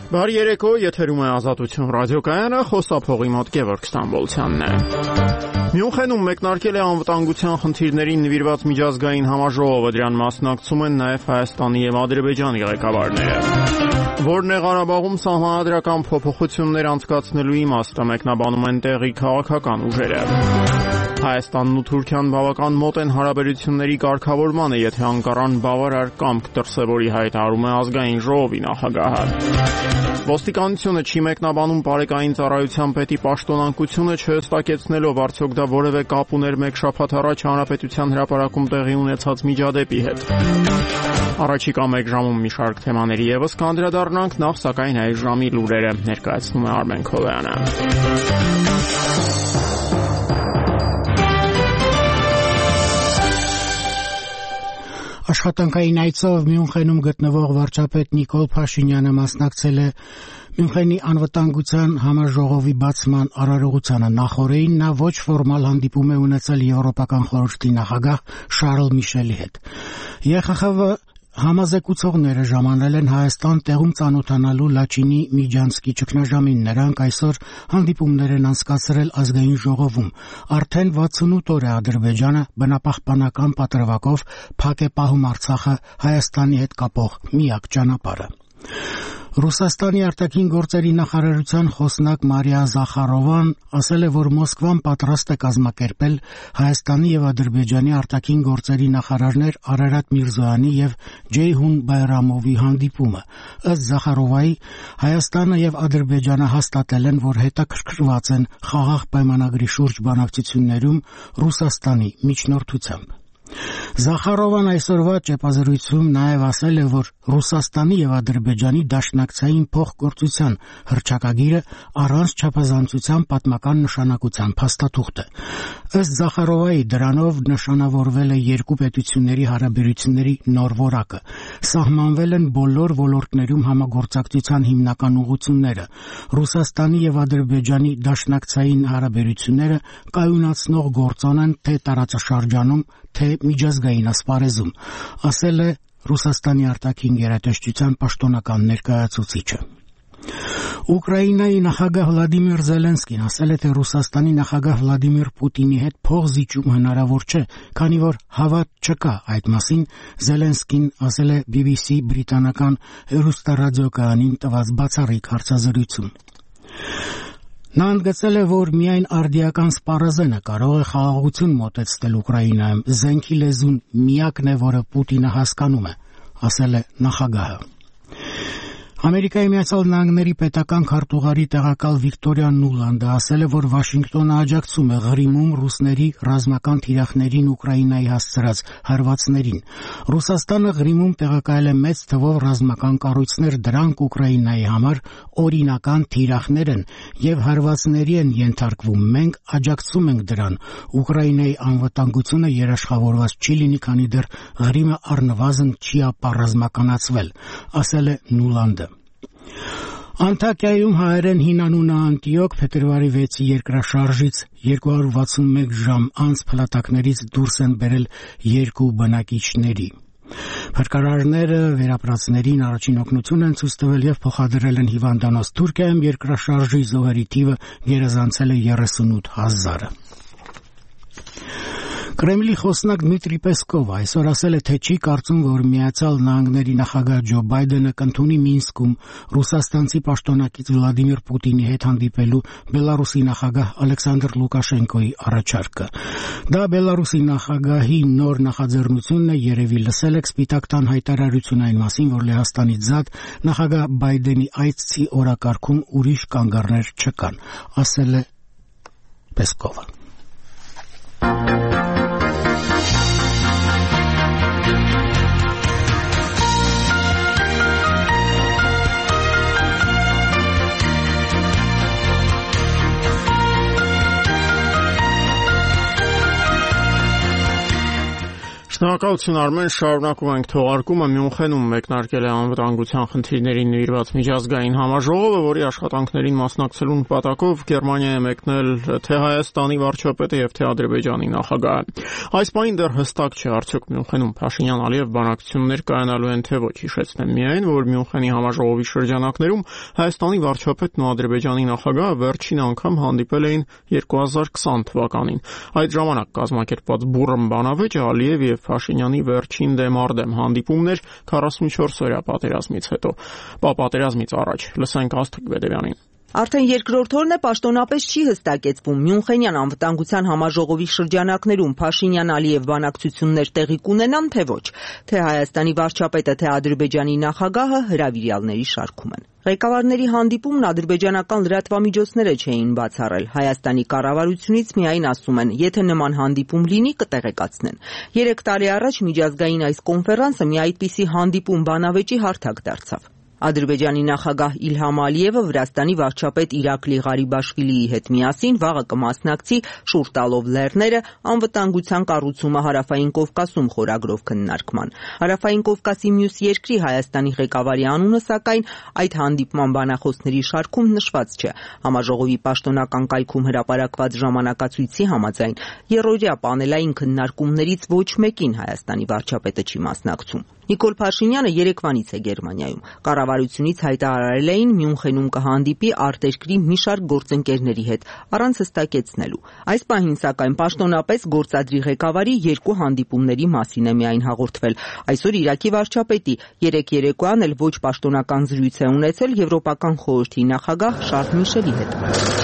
Բարի երեկո, եթերում է Ազատություն ռադիոկայանը, խոսափողի մոտ Գևորգ Ստամբոլցյանն է։ Մյունխենում մեկնարկել է անվտանգության խնդիրներին նվիրված միջազգային համաժողովը, դրան մասնակցում են նաև Հայաստանի եւ Ադրբեջանի ղեկավարները։ Որն է Ղարաբաղում սահմանադրական փոփոխություններ անցկացնելու իմաստը, մեկնաբանում են տեղի քաղաքական ուժերը։ Հայաստանն ու Թուրքիան բավական մոտ են հարաբերությունների կարգավորմանը, եթե Անկարան բավարար կամք դրսևորի, հայտարարում է ազգային ժողովի նախագահը։ Ոստիկանությունը չի մեկնաբանում Պարեկային ծառայության պետի պաշտոնակությունը, չհստակեցնելով արդյոք դա որևէ կապ ուներ մեկ շաբաթ առաջ Հանրապետության հրապարակում տեղի ունեցած միջադեպի հետ։ Առաջիկա մեկ ժամում մի շարք թեմաների ևս կանդրադառնանք, նախ սակայն այս ժամի լուրերը ներկայացնում է Արմեն Քոլոյանը։ Աշխատանքային այցով Մյունխենում գտնվող վարչապետ Նիկոլ Փաշինյանը մասնակցել է Մյունխենի անվտանգության համաժողովի բացման արարողությանը։ Նախօրեին նա ոչ ֆորմալ հանդիպում է ունեցել Եվրոպական խորհրդի նախագահ Շարլ Միշելի հետ։ ԵԽԽՎ համազեկուցողները ժամանել են Հայաստան տեղում ծանոթանալու Լաչինի Միջանցկի ճգնաժամին։ Նրանք այսօր հանդիպումներ են անցկացրել ազգային ժողովում։ Արդեն 68 օր է Ադրբեջանը բնապահպանական պատրվակով փակ է պահում Արցախը Հայաստանի հետ կապող միակ ճանապարհը։ Ռուսաստանի արտաքին գործերի նախարարության խոսնակ Մարիա Զախարովան ասել է, որ Մոսկվան պատրաստ է կազմակերպել Հայաստանի եւ Ադրբեջանի արտաքին գործերի նախարարներ Արարատ Միրզոյանի եւ Ջեյհուն Բայրամովի հանդիպումը։ Ըստ Զախարովայի, Հայաստանը եւ Ադրբեջանը հաստատել են, որ հետաքրքրված են խաղաղ պայմանագրի շուրջ բանակցություններում Ռուսաստանի միջնորդությամբ։ Զախարովան այսօրվա ճեպազրույցում նաև ասել է, որ Ռուսաստանի եւ Ադրբեջանի դաշնակցային փոխգործության հռչակագիրը առանց չափազանցության պատմական նշանակության փաստաթուղթ է։ Ըստ Զախարովայի, դրանով նշանավորվել է երկու պետությունների հարաբերությունների նոր որակը։ Սահմանվել են բոլոր ոլորտներում համագործակցության հիմնական ուղղությունները։ Ռուսաստանի եւ Ադրբեջանի դաշնակցային հարաբերությունները կայունացնող գործոն են թե տարածաշրջանում, թե միջազգային ասպարեզում, ասել է Ռուսաստանի արտաքին գերատեսչության պաշտոնական ներկայացուցիչը։ Ուկրաինայի նախագահ Վլադիմիր Զելենսկին ասել է, թե Ռուսաստանի նախագահ Վլադիմիր Պուտինի հետ փոխզիջում հնարավոր չէ, քանի որ հավատ չկա այդ մասին, Զելենսկին ասել է BBC բրիտանական հեռուստառադիոկայանին տված բացառիկ հարցազրույցում։ Նա ընդգծել է, որ միայն արդիական սպառազենը կարող է խաղաղություն մոտեցնել Ուկրաինայում, զենքի լեզուն միակն է, որը Պուտինը հասկանում է, ասել է նախագահը։ Ամերիկայի Միացյալ Նահանգների պետական քարտուղարի տեղակալ Վիկտորիա Նուլանդը ասել է, որ Վաշինգտոնը աջակցում է Ղրիմում ռուսների ռազմական թիրախներին Ուկրաինայի հասցրած հարվածներին։ Ռուսաստանը Ղրիմում տեղակայել է մեծ թվով ռազմական կառույցներ, դրանք Ուկրաինայի համար օրինական թիրախներ են եւ հարվածների են ենթարկվում։ Մենք աջակցում ենք դրան։ Ուկրաինայի անվտանգությունը երաշխավորված չի լինի, քանի դեռ Ղրիմը առնվազն չի ապառազմականացվել, ասել է Նուլանդը։ Անտակիայում հայերեն հին անունը Անտիոք փետրվարի 6-ի երկրաշարժից 261 ժամ անց փլատակներից դուրս են բերել երկու բնակիչների։ Փրկարարները վերապրածներին առաջին օգնություն են ցույց տվել եւ փոխադրել են հիվանդանոց։ Թուրքիայում երկրաշարժի զոհերի թիվը գերազանցել է 38,000-ը։ Կրեմլի խոսնակ Դմիտրի Պեսկովը այսօր ասել է, թե չի կարծում, որ Միացյալ Նահանգների նախագահ Ջո Բայդենը կընդունի Մինսկում ռուսաստանցի պաշտոնակից Վլադիմիր Պուտինի հետ հանդիպելու Բելարուսի նախագահ Ալեքսանդր Լուկաշենկոյի առաջարկը։ Դա Բելարուսի նախագահի նոր նախաձեռնությունն է, երևի լսել եք Սպիտակ տան հայտարարություն այն մասին, որ Լեհաստանից զատ նախագահ Բայդենի այցի օրակարգում ուրիշ կանգառներ չկան, ասել է Պեսկովը։ Շնորհակալություն Արմեն, շարունակում ենք թողարկումը։ Մյունխենում մեկնարկել է անվտանգության խնդիրներին նվիրված միջազգային համաժողովը, որի աշխատանքներին մասնակցելու նպատակով Գերմանիա է մեկնել թե Հայաստանի վարչապետը եւ թե Ադրբեջանի նախագահը։ Այս պահին դեռ հստակ չէ, արդյոք Մյունխենում Փաշինյան-Ալիև բանակցություններ կայանալու են թե ոչ։ Հիշեցնեմ միայն, որ Մյունխենի համաժողովի շրջանակներում Հայաստանի վարչապետն ու Ադրբեջանի նախագահը վերջին անգամ հանդիպել էին 2020 թվականին։ Այդ ժամանակ կազմակերպված բուռն բանավեճը Ալիև եւ Փաշինյանի վերջին դեմարդեմ հանդիպումներ 44-օրյա պատերազմից հետո։ Պատերազմից առաջ լսենք Աստղիկ Բեդևյանին։ Արդեն երկրորդ օրն է պաշտոնապես չի հստակեցվում Մյունխենյան անվտանգության համաժողովի շրջանակներում Փաշինյան-Ալիև բանակցություններ տեղի կունենան թե ոչ, թե Հայաստանի վարչապետը, թե Ադրբեջանի նախագահը հրավիրյալների շարքում են։ Ղեկավարների հանդիպումն ադրբեջանական լրատվամիջոցները չէին բացառել։ Հայաստանի կառավարությունից միայն ասում են, եթե նման հանդիպում լինի, կտեղեկացնեն։ 3 տարի առաջ միջազգային այս կոնֆերանսը մի այդպիսի հանդիպում բանավեճի հարթակ դարձավ։ Ադրբեջանի նախագահ Իլհամ Ալիևը Վրաստանի վարչապետ Իրակլի Ղարիբաշվիլիի հետ միասին վաղը կմասնակցի շուռ տալով լեռները անվտանգության կառուցումը Հարավային Կովկասում խորագրով քննարկման։ Հարավային Կովկասի մյուս երկրի Հայաստանի ղեկավարի անունը, սակայն, այդ հանդիպման բանախոսների շարքում նշված չէ։ Համաժողովի պաշտոնական կայքում հրապարակված ժամանակացույցի համաձայն երրորդյա պանելային քննարկումներից ոչ մեկին Հայաստանի վարչապետը չի մասնակցում։ Նիկոլ Փաշինյանը երեկվանից է Գերմանիայում։ Կառավարությունից հայտարարել էին Մյունխենում կհանդիպի արտերկրի մի շարք գործընկերների հետ, առանց հստակեցնելու։ Այս պահին, սակայն, պաշտոնապես գործադրի ղեկավարի 2 հանդիպումների մասին է միայն հաղորդվել։ Այսօր Իրաքի վարչապետի 3 երեկոյան էլ ոչ պաշտոնական զրույց է ունեցել Եվրոպական խորհրդի նախագահ Շարլ Միշելի հետ։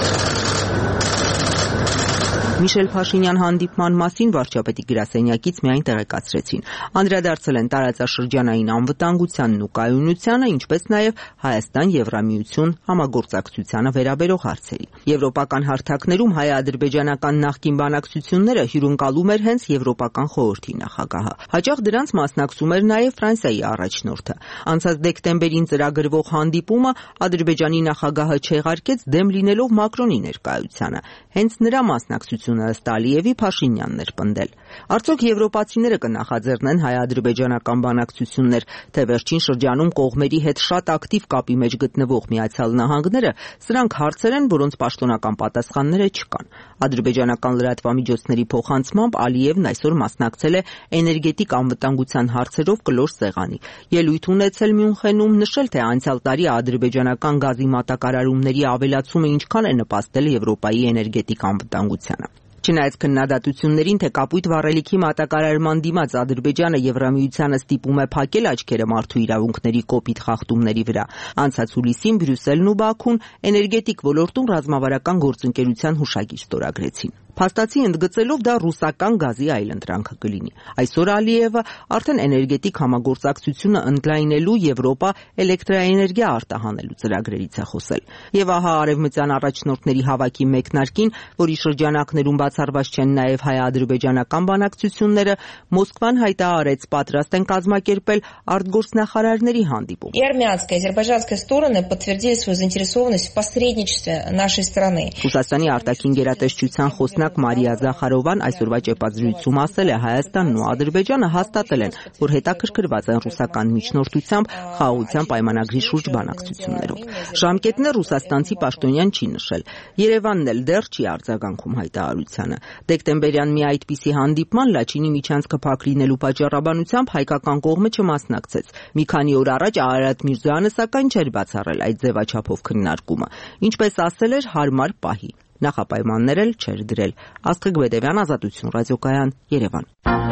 Միշել Փաշինյան հանդիպման մասին վարչապետի գրասենյակից միայն տեղեկացրեցին։ Անդրադարձել են տարածաշրջանային անվտանգությանն ու կայունությանը, ինչպես նաև Հայաստան-Եվրամիություն համագործակցությանը վերաբերող հարցերի։ Եվրոպական հարթակներում հայ-ադրբեջանական նախկին բանակցությունները հյուրընկալում էր հենց Եվրոպական խորհրդի նախագահը։ Հաճախ դրանց մասնակցում էր նաև Ֆրանսիայի առաջնորդը։ Անցած դեկտեմբերին ծրագրվող հանդիպումը Ադրբեջանի նախագահը չեղարկեց դեմ լինելով Մակրոնի ներկայությանը։ Հենց նրա մասնակցությունը ըստ Ալիևի Փաշինյանն էր պնդել։ Արդյոք եվրոպացիները կնախաձեռնեն հայ-ադրբեջանական բանակցություններ, թե վերջին շրջանում կողմերի հետ շատ ակտիվ կապի մեջ գտնվող Միացյալ Նահանգները, սրանք հարցեր են, որոնց պաշտոնական պատասխանները չկան։ Ադրբեջանական լրատվամիջոցների փոխանցմամբ Ալիևն այսօր մասնակցել է էներգետիկ անվտանգության հարցերով կլոր սեղանի։ Ելույթ ունեցել Մյունխենում, նշել, թե անցյալ տարի ադրբեջանական գազի մատակարարումների ավելացումը ինչքան է նպաստել Եվրոպայի էներգետիկ անվտանգությանը։ Չնայած քննադատություններին, թե կապույտ վառելիքի մատակարարման դիմաց Ադրբեջանը Եվրամիությանը ստիպում է փակել աչքերը մարդու իրավունքների կոպիտ խախտումների վրա, անցած հուլիսին Բրյուսելն ու Բաքուն էներգետիկ ոլորտում ռազմավարական գործընկերության հուշագիր ստորագրեցին։ Փաստացի ընդգծելով դա ռուսական գազի այլընտրանքը կլինի։ Այսօր Ալիևը արդեն էներգետիկ համագործակցությունը ընդլայնելու Եվրոպա էլեկտրաէներգիա արտահանելու ծրագրերից է խոսել։ Եվ ահա արևմտյան առաջնորդների հավաքի մեկնարկին, որի շրջանակներում բացառված չեն նաև հայ-ադրբեջանական բանակցությունները, Մոսկվան հայտարարեց պատրաստ են կազմակերպել արտգործնախարարների հանդիպում։ И армянская, и азербайджанская стороны подтвердили свою заинтересованность в посредничестве нашей страны. Ռուսաստանի արտաքին գերատեսչության խոսնակ Մարիա Զախարովան այսօրվա ճեպազրույցում ասել է, Հայաստանն ու Ադրբեջանը հաստատել են, որ հետաքրքրված են ռուսական միջնորդությամբ խաղաղության պայմանագրի շուրջ բանակցություններում։ Ժամկետներ ռուսաստանցի պաշտոնյան չի նշել։ Երևանն էլ դեռ չի արձագանքում հայտարարությանը։ Դեկտեմբերյան մի այդպիսի հանդիպման Լաչինի միջանցքը փակ լինելու պատճառաբանությամբ հայկական կողմը չմասնակցեց։ Մի քանի օր առաջ Արարատ Միրզոյանը սակայն չէր բացառել այդ ձևաչափով քննարկումը։ Ինչպես ասել էր, հարմար պահի։ Նախապայմաններ էլ չէր դրել։ Աստղիկ Բեդևյան, Ազատություն ռադիոկայան, Երևան։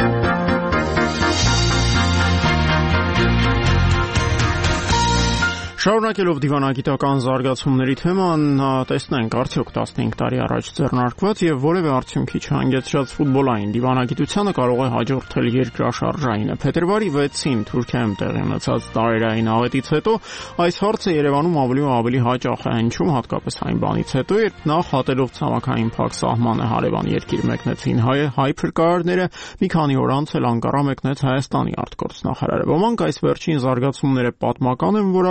Շարունակելով դիվանագիտական զարգացումների թեման, տեսնենք արդյոք 15 տարի առաջ ձեռնարկված եւ որևէ արդյունքի չհանգեցրած ֆուտբոլային դիվանագիտությանը կարող է հաջորդել երկրաշարժայինը։ Փետրվարի 6-ին Թուրքիայում տեղի ունեցած տարերային աղետից հետո այս հարցը Երևանում ավելի ու ավելի հաճախ է հնչում, հատկապես այն բանից հետո, երբ նախ հատելով ցամաքային փակ սահմանը հարևան երկիր մեկնեցին հայ փրկարարները, մի քանի օր անց էլ Անկարա մեկնեց Հայաստանի արտգործնախարարը։ Ոմանք այս վերջին զարգացումները պատմական են որակում,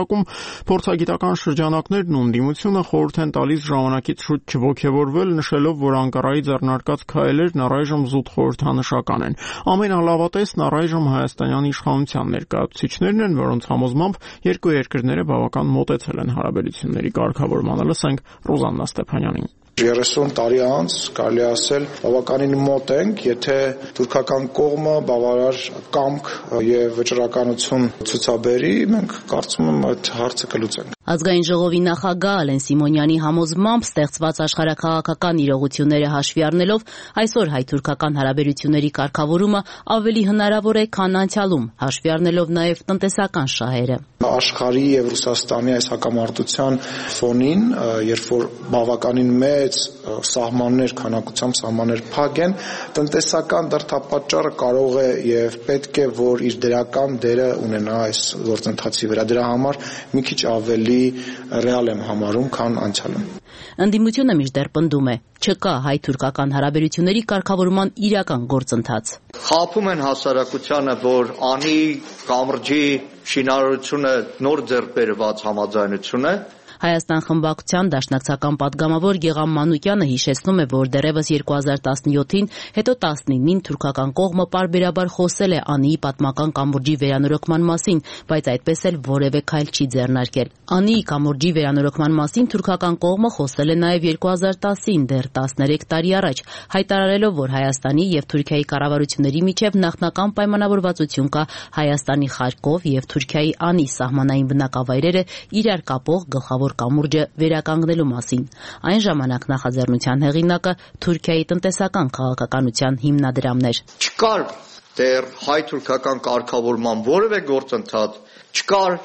Փորձագիտական շրջանակներն ու ընդդիմությունը խորհուրդ են տալիս ժամանակից շուտ չոգևորվել, նշելով, որ Անկարայի ձեռնարկած քայլերն առայժմ զուտ խորհրդանշական են։ Ամենալավատեսն առայժմ հայաստանյան իշխանության ներկայացուցիչներն են, որոնց համոզմամբ երկու երկրները բավական մոտեցել են հարաբերությունների կարգավորմանը։ Լսենք Ռոզաննա Ստեփանյանին։ 30 տարի անց կարելի ասել բավականին մոտ ենք, եթե թուրքական կողմը բավարար կամք եւ վճռականություն ցուցաբերի, մենք կարծում եմ այդ հարցը կլուծենք։ Ազգային ժողովի նախագահ Ալեն Սիմոնյանի համոզմամբ ստեղծված աշխարհաքաղաքական իրողությունները հաշվի առնելով այսօր հայ-թուրքական հարաբերությունների կարգավորումը ավելի հնարավոր է, քան անցյալում, հաշվի առնելով նաև տնտեսական շահերը։ Աշխարհի եւ Ռուսաստանի այս հակամարտության ֆոնին, երբ որ բավականին մեծ սահմաններ, քանակությամբ սահմաններ փակ են, տնտեսական դրդապատճառը կարող է եւ պետք է, որ իր դրական դերը ունենա այս գործընթացի վրա։ Դրա համար մի քիչ ավելի ռեալ եմ համարում, քան անցյալում։ Ընդդիմությունը մինչդեռ պնդում է, չկա հայ-թուրքական հարաբերությունների կարգավորման իրական գործընթաց։ Խաբում են հասարակությանը, որ անի կամրջի շինարարությունը նոր ձեռք բերված համաձայնություն է։ Հայաստան խմբակցության դաշնակցական պատգամավոր Գեգամ Մանուկյանը հիշեցնում է, որ դեռևս 2017-ին, հետո 19-ին թուրքական կողմը պարբերաբար խոսել է Անիի պատմական կամուրջի վերանորոգման մասին, բայց այդպես էլ որևէ քայլ չի ձեռնարկել։ Անիի կամուրջի վերանորոգման մասին թուրքական կողմը խոսել է նաև 2010-ին, դեռ 13 տարի առաջ, հայտարարելով, որ Հայաստանի եւ Թուրքիայի կառավարությունների միջև նախնական պայմանավորվածություն կա Հայաստանի Խարկով եւ Թուրքիայի Անի սահմանային բնակավայրերը իրար կապող գլխավոր կամուրջը վերականգնելու մասին։ Այն ժամանակ նախաձեռնության հեղինակը Թուրքիայի տնտեսական քաղաքականության հիմնադրամն էր։ Չկար դեռ հայ-թուրքական կարգավորման որևէ գործընթաց, չկար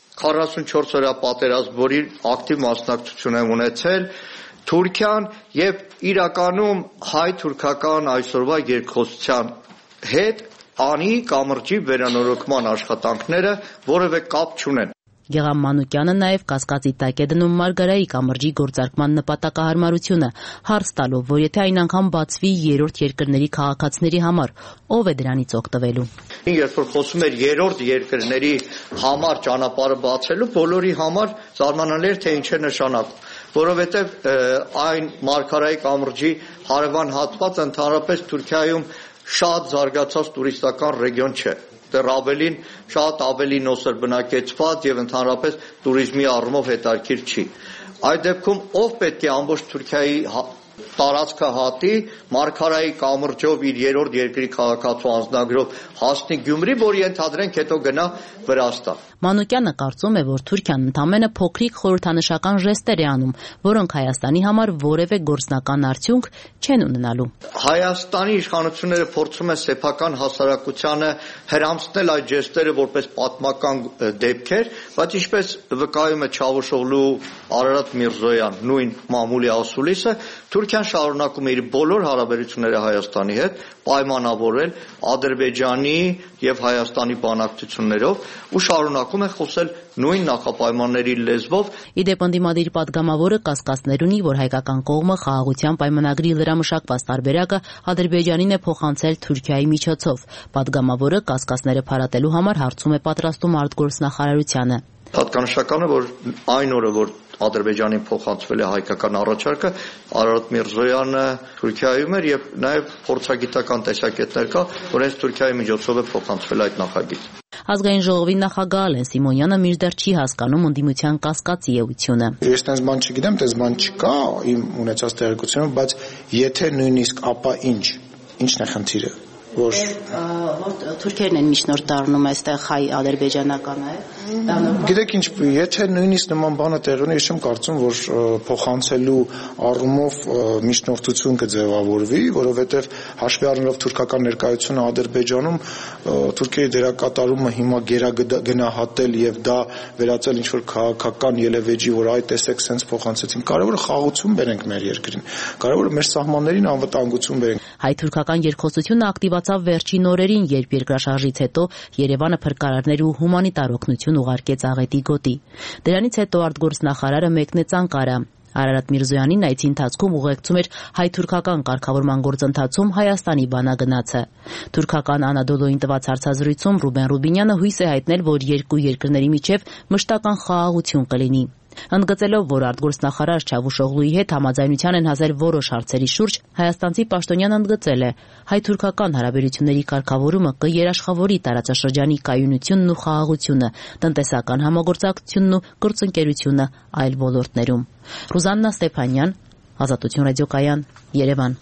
44 օրյա պատերազմ, որի ակտիվ մասնակցություն է ունեցել Թուրքիան եւ իրականում հայ-թուրքական այսօրվա երկխոսության հետ Անի կամրջի վերանորոգման աշխատանքները որևէ կապ չունեն։ Գեգամ Մանուկյանը նաև կասկածի տակ է դնում Մարգարայի կամրջի գործարկման նպատակահարմարությունը, հարց տալով, որ եթե այն անգամ բացվի երրորդ երկրների քաղաքացիների համար, ով է դրանից օգտվելու։ Երբ որ խոսում էր երրորդ երկրների համար ճանապարհը բացելու, բոլորի համար զարմանալի էր, թե ինչ է նշանակում, որովհետև այն Մարգարայի կամրջի հարևան հատվածը ընդհանրապես Թուրքիայում շատ զարգացած տուրիստական ռեգիոն չէ։ Դեռ ավելին շատ ավելի նոսր բնակեցված եւ ընդհանրապես տուրիզմի առումով հետաքրքիր չի։ Այդ դեպքում ով պետք է ամբողջ Թուրքիայի տարածքը հատի Մարգարայի կամրջով իր երրորդ երկրի քաղաքացու անձնագրով հասնի Գյումրի, որ ենթադրենք հետո գնա Վրաստան։ Մանուկյանը կարծում է, որ Թուրքիան ընդամենը փոքրիկ խորհրդանշական ժեստեր է անում, որոնք Հայաստանի համար որևէ գործնական արդյունք չեն ունենալու։ Հայաստանի իշխանությունները փորձում են սեփական հասարակությանը հրամցնել այդ ժեստերը որպես պատմական դեպքեր, բայց ինչպես վկայում է Չավուշօղլու Արարատ Միրզոյան, նույն մամուլի ասուլիսը, Թուրքիան շարունակում է իր բոլոր հարաբերությունները Հայաստանի հետ պայմանավորել Ադրբեջանի եւ Հայաստանի բանակցություններով ու շարունակում է խոսել նույն նախապայմանների լեզվով։ Իդեպ ընդդիմադիր պատգամավորը կասկածներ ունի, որ հայկական կողմը խաղաղության պայմանագրի լրամշակված տարբերակը Ադրբեջանին է փոխանցել Թուրքիայի միջոցով։ Պատգամավորը կասկածները փարատելու համար հարցում է պատրաստում արտգործնախարարությանը։ Հատկանշական է, որ այն օրը, որ Ադրբեջանին փոխանցվել է հայկական առաջարկը, Արարատ Միրզոյանը Թուրքիայում էր եւ նաեւ փորձագիտական տեսակետներ կա, որ հենց Թուրքիայի միջոցով է փոխանցվել այդ նախագիծ։ Ազգային ժողովի նախագահ Ալեն Սիմոնյանը մինչդեռ չի հասկանում ընդդիմության կասկածի էությունը։ Ես տես բան չգիտեմ, տես բան չկա իմ ունեցած տեղեկությունով, բայց եթե նույնիսկ, ապա ինչն է խնդիրը։ Որ թուրքերն են միջնորդ դառնում այստեղ հայ-ադրբեջանական է։ Գիտեք ինչ, եթե նույնիսկ նման բանը տեղի ունի, ես չեմ կարծում, որ փոխանցելու առումով միջնորդություն կձևավորվի, որովհետև հաշվի առնելով թուրքական ներկայությունը Ադրբեջանում, Թուրքիայի դերակատարումը հիմա գերագնահատել եւ դա վերածել ինչ-որ քաղաքական ելևէջի, որ այ տեսեք սենց փոխանցեցին։ Կարևորը խաղաղություն բերենք մեր երկրին։ Կարևորը մեր սահմաններին անվտանգություն բերենք։ Հայ-թուրքական երկխոսությունը ակտիվացավ վերջին օրերին, երբ երկրաշարժից հետո Երևանը փրկարարներ ու հումանիտար օգնություն ուղարկեց աղետի գոտի։ Դրանից հետո արտգործնախարարը մեկնեց Անկարա։ Արարատ Միրզոյանին այցի ընթացքում ուղեկցում էր հայ-թուրքական կարգավորման գործընթացում Հայաստանի բանագնացը։ Թուրքական Անադոլոյին տված հարցազրույցում Ռուբեն Ռուբինյանը հույս է հայտնել, որ երկու երկրների միջև մշտական խաղաղություն կլինի։ Ընդգծելով, որ արտգործնախարար Չավուշօղլուի հետ համաձայնության են հասել որոշ հարցերի շուրջ, հայաստանցի պաշտոնյան ընդգծել է, հայ-թուրքական հարաբերությունների կարգավորումը կերաշխավորի տարածաշրջանի կայունությունն ու խաղաղությունը, տնտեսական համագործակցությունն ու գործընկերությունը այլ ոլորտներում։ Ռուզաննա Ստեփանյան, Ազատություն ռադիոկայան, Երևան։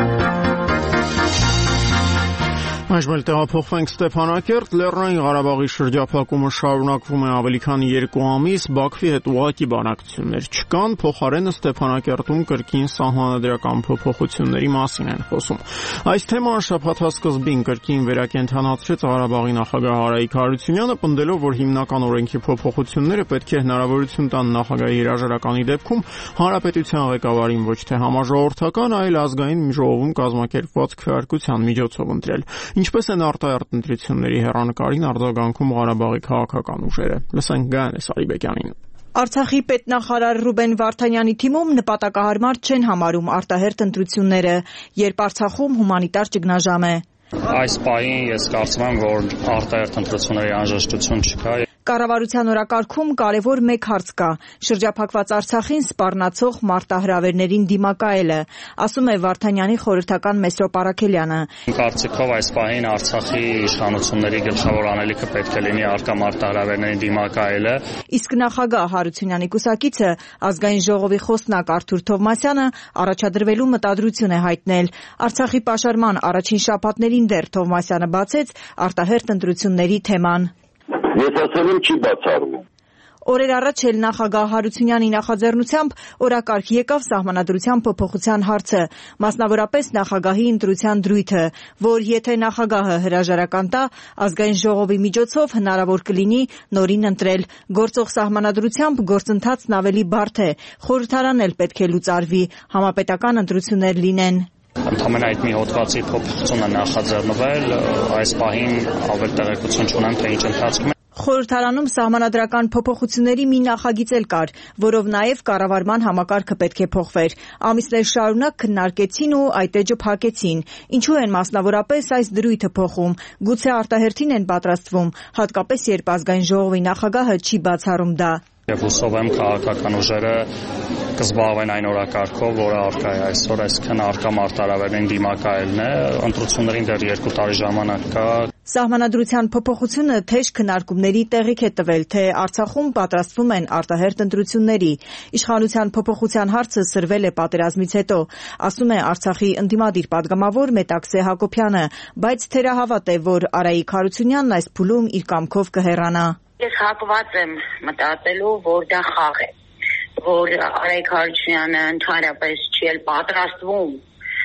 Այժմ տեղափոխվենք Ստեփանակերտ, Լեռնային Ղարաբաղի շրջափակումը շարունակվում է ավելի քան 2 ամիս, Բաքվի հետ ուղղակի բանակցություններ չկան, փոխարենը Ստեփանակերտում կրկին սահմանադրական փոփոխությունների մասին են խոսում։ Այս թեման շաբաթվա սկզբին կրկին վերակենդանացրեց Ղարաբաղի նախագահ Արայիկ Հարությունյանը, պնդելով, որ հիմնական օրենքի փոփոխությունները պետք է հնարավորություն տան նախագահի հրաժարականի դեպքում հանրապետության ղեկավարին ոչ թե համաժողովրդական, այլ ազգային ժողովում կազմակերպված քվեարկության միջոցով ընտրել։ Ինչպես են արտահերթ ընտրությունների հեռանկարին արձագանքում Ղարաբաղի քաղաքական ուժերը։ Լսենք Գայանե Սարիբեկյանին։ Արցախի պետնախարար Ռուբեն Վարդանյանի թիմում նպատակահարմար չեն համարում արտահերթ ընտրությունները, երբ Արցախում հումանիտար ճգնաժամ է։ Այս պահին ես կարծում եմ, որ արտահերթ ընտրությունների անհրաժեշտություն չկա։ Կառավարության օրակարգում կարևոր մեկ հարց կա՝ շրջափակված Արցախին սպառնացող մարտահրավերներին դիմակայելը, ասում է Վարդանյանի խորհրդական Մեսրոպ Արաքելյանը։ Կարծիքով այս պահին Արցախի իշխանությունների գլխավոր անելիքը պետք է լինի առկա մարտահրավերներին դիմակայելը։ Իսկ նախագահ Հարությունյանի կուսակիցը ազգային ժողովի խոսնակ Արթուր Թովմասյանը առաջադրվելու մտադրություն է հայտնել։ Արցախի պաշարման առաջին շաբաթներին դեռ Թովմասյանը բացեց արտահերթ ընտրությունների թեման։ Ես ասել եմ չի բացառվում։ Օրեր առաջ էլ նախագահ Հարությունյանի նախաձեռնությամբ օրակարգ եկավ սահմանադրության փոփոխության հարցը, մասնավորապես նախագահի ընտրության դրույթը, որ եթե նախագահը հրաժարական տա, ազգային ժողովի միջոցով հնարավոր կլինի նորին ընտրել։ Գործող սահմանադրությամբ գործընթացն ավելի բարդ է, խորհրդարան էլ պետք է լուծարվի, համապետական ընտրություններ լինեն։ Ընդհանրապես այդ մի հոդվածի փոփոխությունը նախաձեռնվել, այս պահին ավելի տեղեկություն չունեմ, թե ինչ ընթացքում է։ Խորհրդարանում սահմանադրական փոփոխությունների մի նախագիծ էլ կար, որով նաև կառավարման համակարգը պետք է փոխվեր։ Ամիսներ շարունակ քննարկեցին ու այդ էջը փակեցին։ Ինչու են մասնավորապես այս դրույթը փոխում։ Գուցե արտահերթին են պատրաստվում, հատկապես երբ ազգային ժողովի նախագահը չի բացառում դա։ Եվ հուսով եմ քաղաքական ուժերը կզբաղվեն այն օրակարգով, որը առկա է այսօր, այսինքն առկա մարտահրավերներին դիմակայելն է, ընտրություններին դեռ 2 տարի ժամանակ կա։ Սահմանադրության փոփոխությունը թեժ քննարկումների տեղիք է տվել, թե Արցախում պատրաստվում են արտահերթ ընտրությունների։ Իշխանության փոփոխության հարցը սրվել է պատերազմից հետո, ասում է Արցախի ընդդիմադիր պատգամավոր Մետաքսե Հակոբյանը, բայց թերահավատ է, որ Արայիկ Հարությունյանն այս փուլում իր կամքով կհեռանա։ Ես հակված եմ մտածելու, որ դա խաղ է, որ Արայիկ Հարությունյանը ընդհանրապես չի էլ պատրաստվում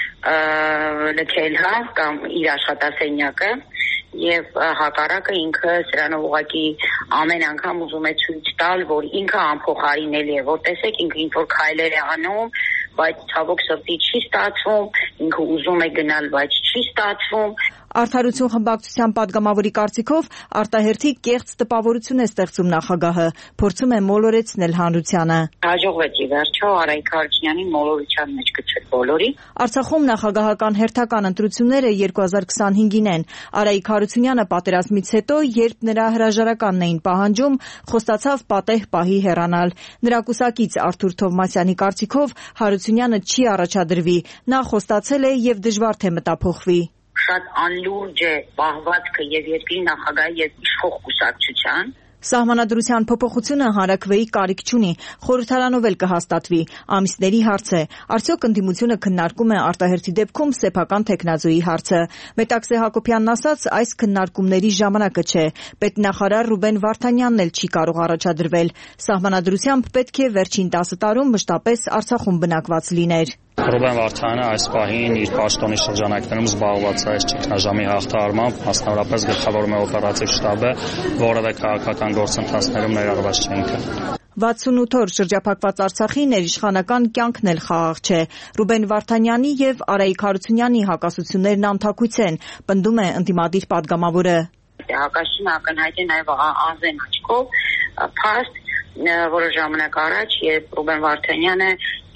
լքել կամ իր աշխատասենյակը եւ հակառակը ինքը սրանով ուղղակի ամեն անգամ ուզում է ցույց տալ, որ ինքը անփոխարինելի է, որ տեսեք ինքը ինչ որ քայլեր է անում, բայց ցավոք սրտի չի ստացվում, ինքը ուզում է գնալ, բայց չի ստացվում։ Արդարություն խմբակցության պատգամավորի կարծիքով արտահերթի կեղծ տպավորություն է ստեղծում նախագահը, փորձում է մոլորեցնել հանրությանը։ Հաջողվեց ի վերջո Արայիկ Հարությունյանին մոլորության մեջ գցել բոլորին։ Արցախում նախագահական հերթական ընտրությունները 2025-ին են։ Արայիկ Հարությունյանը պատերազմից հետո, երբ նրա հրաժարականն էին պահանջում, խոստացավ պատեհ պահի հեռանալ։ Նրա կուսակից Արթուր Թովմասյանի կարծիքով Հարությունյանը չի առաջադրվի, նա խոստացել է եւ դժվար թե մտափոխվի։ Շատ անլուրջ է պահվածքը եւ երկրի նախագահի եւ իշխող կուսակցության։ Սահմանադրության փոփոխությունը հանրաքվեի կարիք չունի, խորհրդարանով էլ կհաստատվի։ Ամիսների հարց է։ Արդյոք ընդդիմությունը քննարկում է արտահերթի դեպքում սեփական թեկնածուի հարցը։ Մետաքսե Հակոբյանն ասաց, այս քննարկումների ժամանակը չէ։ Պետնախարար Ռուբեն Վարդանյանն էլ չի կարող առաջադրվել։ Սահմանադրությամբ պետք է վերջին 10 տարում մշտապես Արցախում բնակված լիներ։ Ռուբեն Վարդանյանը այս պահին իր պաշտոնի շրջանակներում զբաղված է այս ճգնաժամի հաղթահարմամբ, մասնավորապես գլխավորում է օպերատիվ շտաբը, որևէ քաղաքական գործընթացներում ներառված չէ ինքը։ 68 օր շրջափակված Արցախի ներիշխանական կյանքն էլ խաղաղ չէ։ Ռուբեն Վարդանյանի եւ Արայիկ Հարությունյանի հակասություններն անթակույց են, պնդում է ընդդիմադիր պատգամավորը։ Հակասությունը ակնհայտ է նաեւ ազեն աչքով, փաստ որոշ ժամանակ առաջ, երբ Ռուբեն Վարդանյանը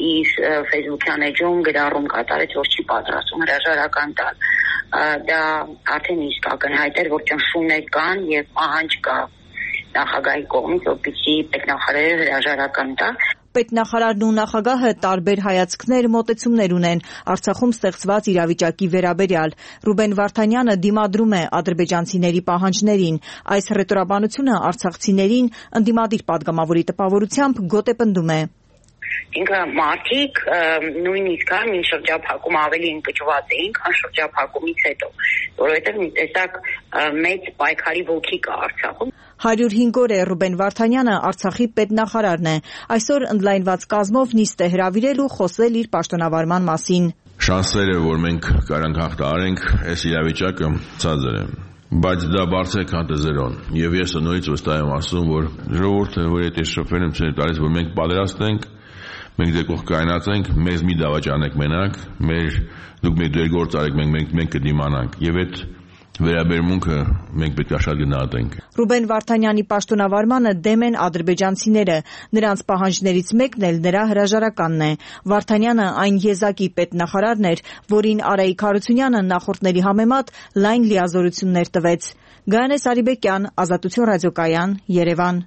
իր Facebook-յան էջում գրառում կատարեց, որ չի պատրաստում հրաժարական տալ։ Դա արդեն իսկ ակնհայտ էր, որ ճնշումներ կան եւ պահանջ կա նախագահի կողմից, որպեսզի պետնախարարը հրաժարական տա։ Պետնախարարն ու նախագահը տարբեր հայացքներ, մոտեցումներ ունեն Արցախում ստեղծված իրավիճակի վերաբերյալ։ Ռուբեն Վարդանյանը դիմադրում է ադրբեջանցիների պահանջներին։ Այս ռետորաբանությունը արցախցիներին ընդդիմադիր падգամավորի տպավորությամբ գոտեպնդում է։ Ինքը մարդիկ նույնիսկ մին շրջափակում ավելի ընկճված էին, քան շրջափակումից հետո, որովհետև մի տեսակ մեծ պայքարի ոգի կա Արցախում։ 105 օր է Ռուբեն Վարդանյանը Արցախի պետնախարարն է։ Այսօր ընդլայնված կազմով նիստ է հրավիրել ու խոսել իր պաշտոնավարման մասին։ Շանսերը, որ մենք կարանք հաղթահարենք, այս իրավիճակը ցածր է, բայց դա բարձր է, քան զերոն։ Եվ ես նորից վստահ եմ ասում, որ ժողովուրդը, որ եթե շփվել եմ ցույց որ մենք պատրաստ ենք, մենք դեպքում կայնացենք, մեզ մի դավաճանեք մենակ, դուք մեր դեր գործ արեք, մենք կդիմանանք։ Եվ այդ վերաբերմունքը մենք պետք է շատ գնահատենք։ Ռուբեն Վարդանյանի պաշտոնավարմանը դեմ են ադրբեջանցիները, նրանց պահանջներից մեկն էլ նրա հրաժարականն է։ Վարդանյանը այն եզակի պետնախարարն էր, որին Արայիկ Հարությունյանը նախորդների համեմատ լայն լիազորություններ տվեց։ Գայանե Սարիբեկյան, Ազատություն ռադիոկայան, Երևան։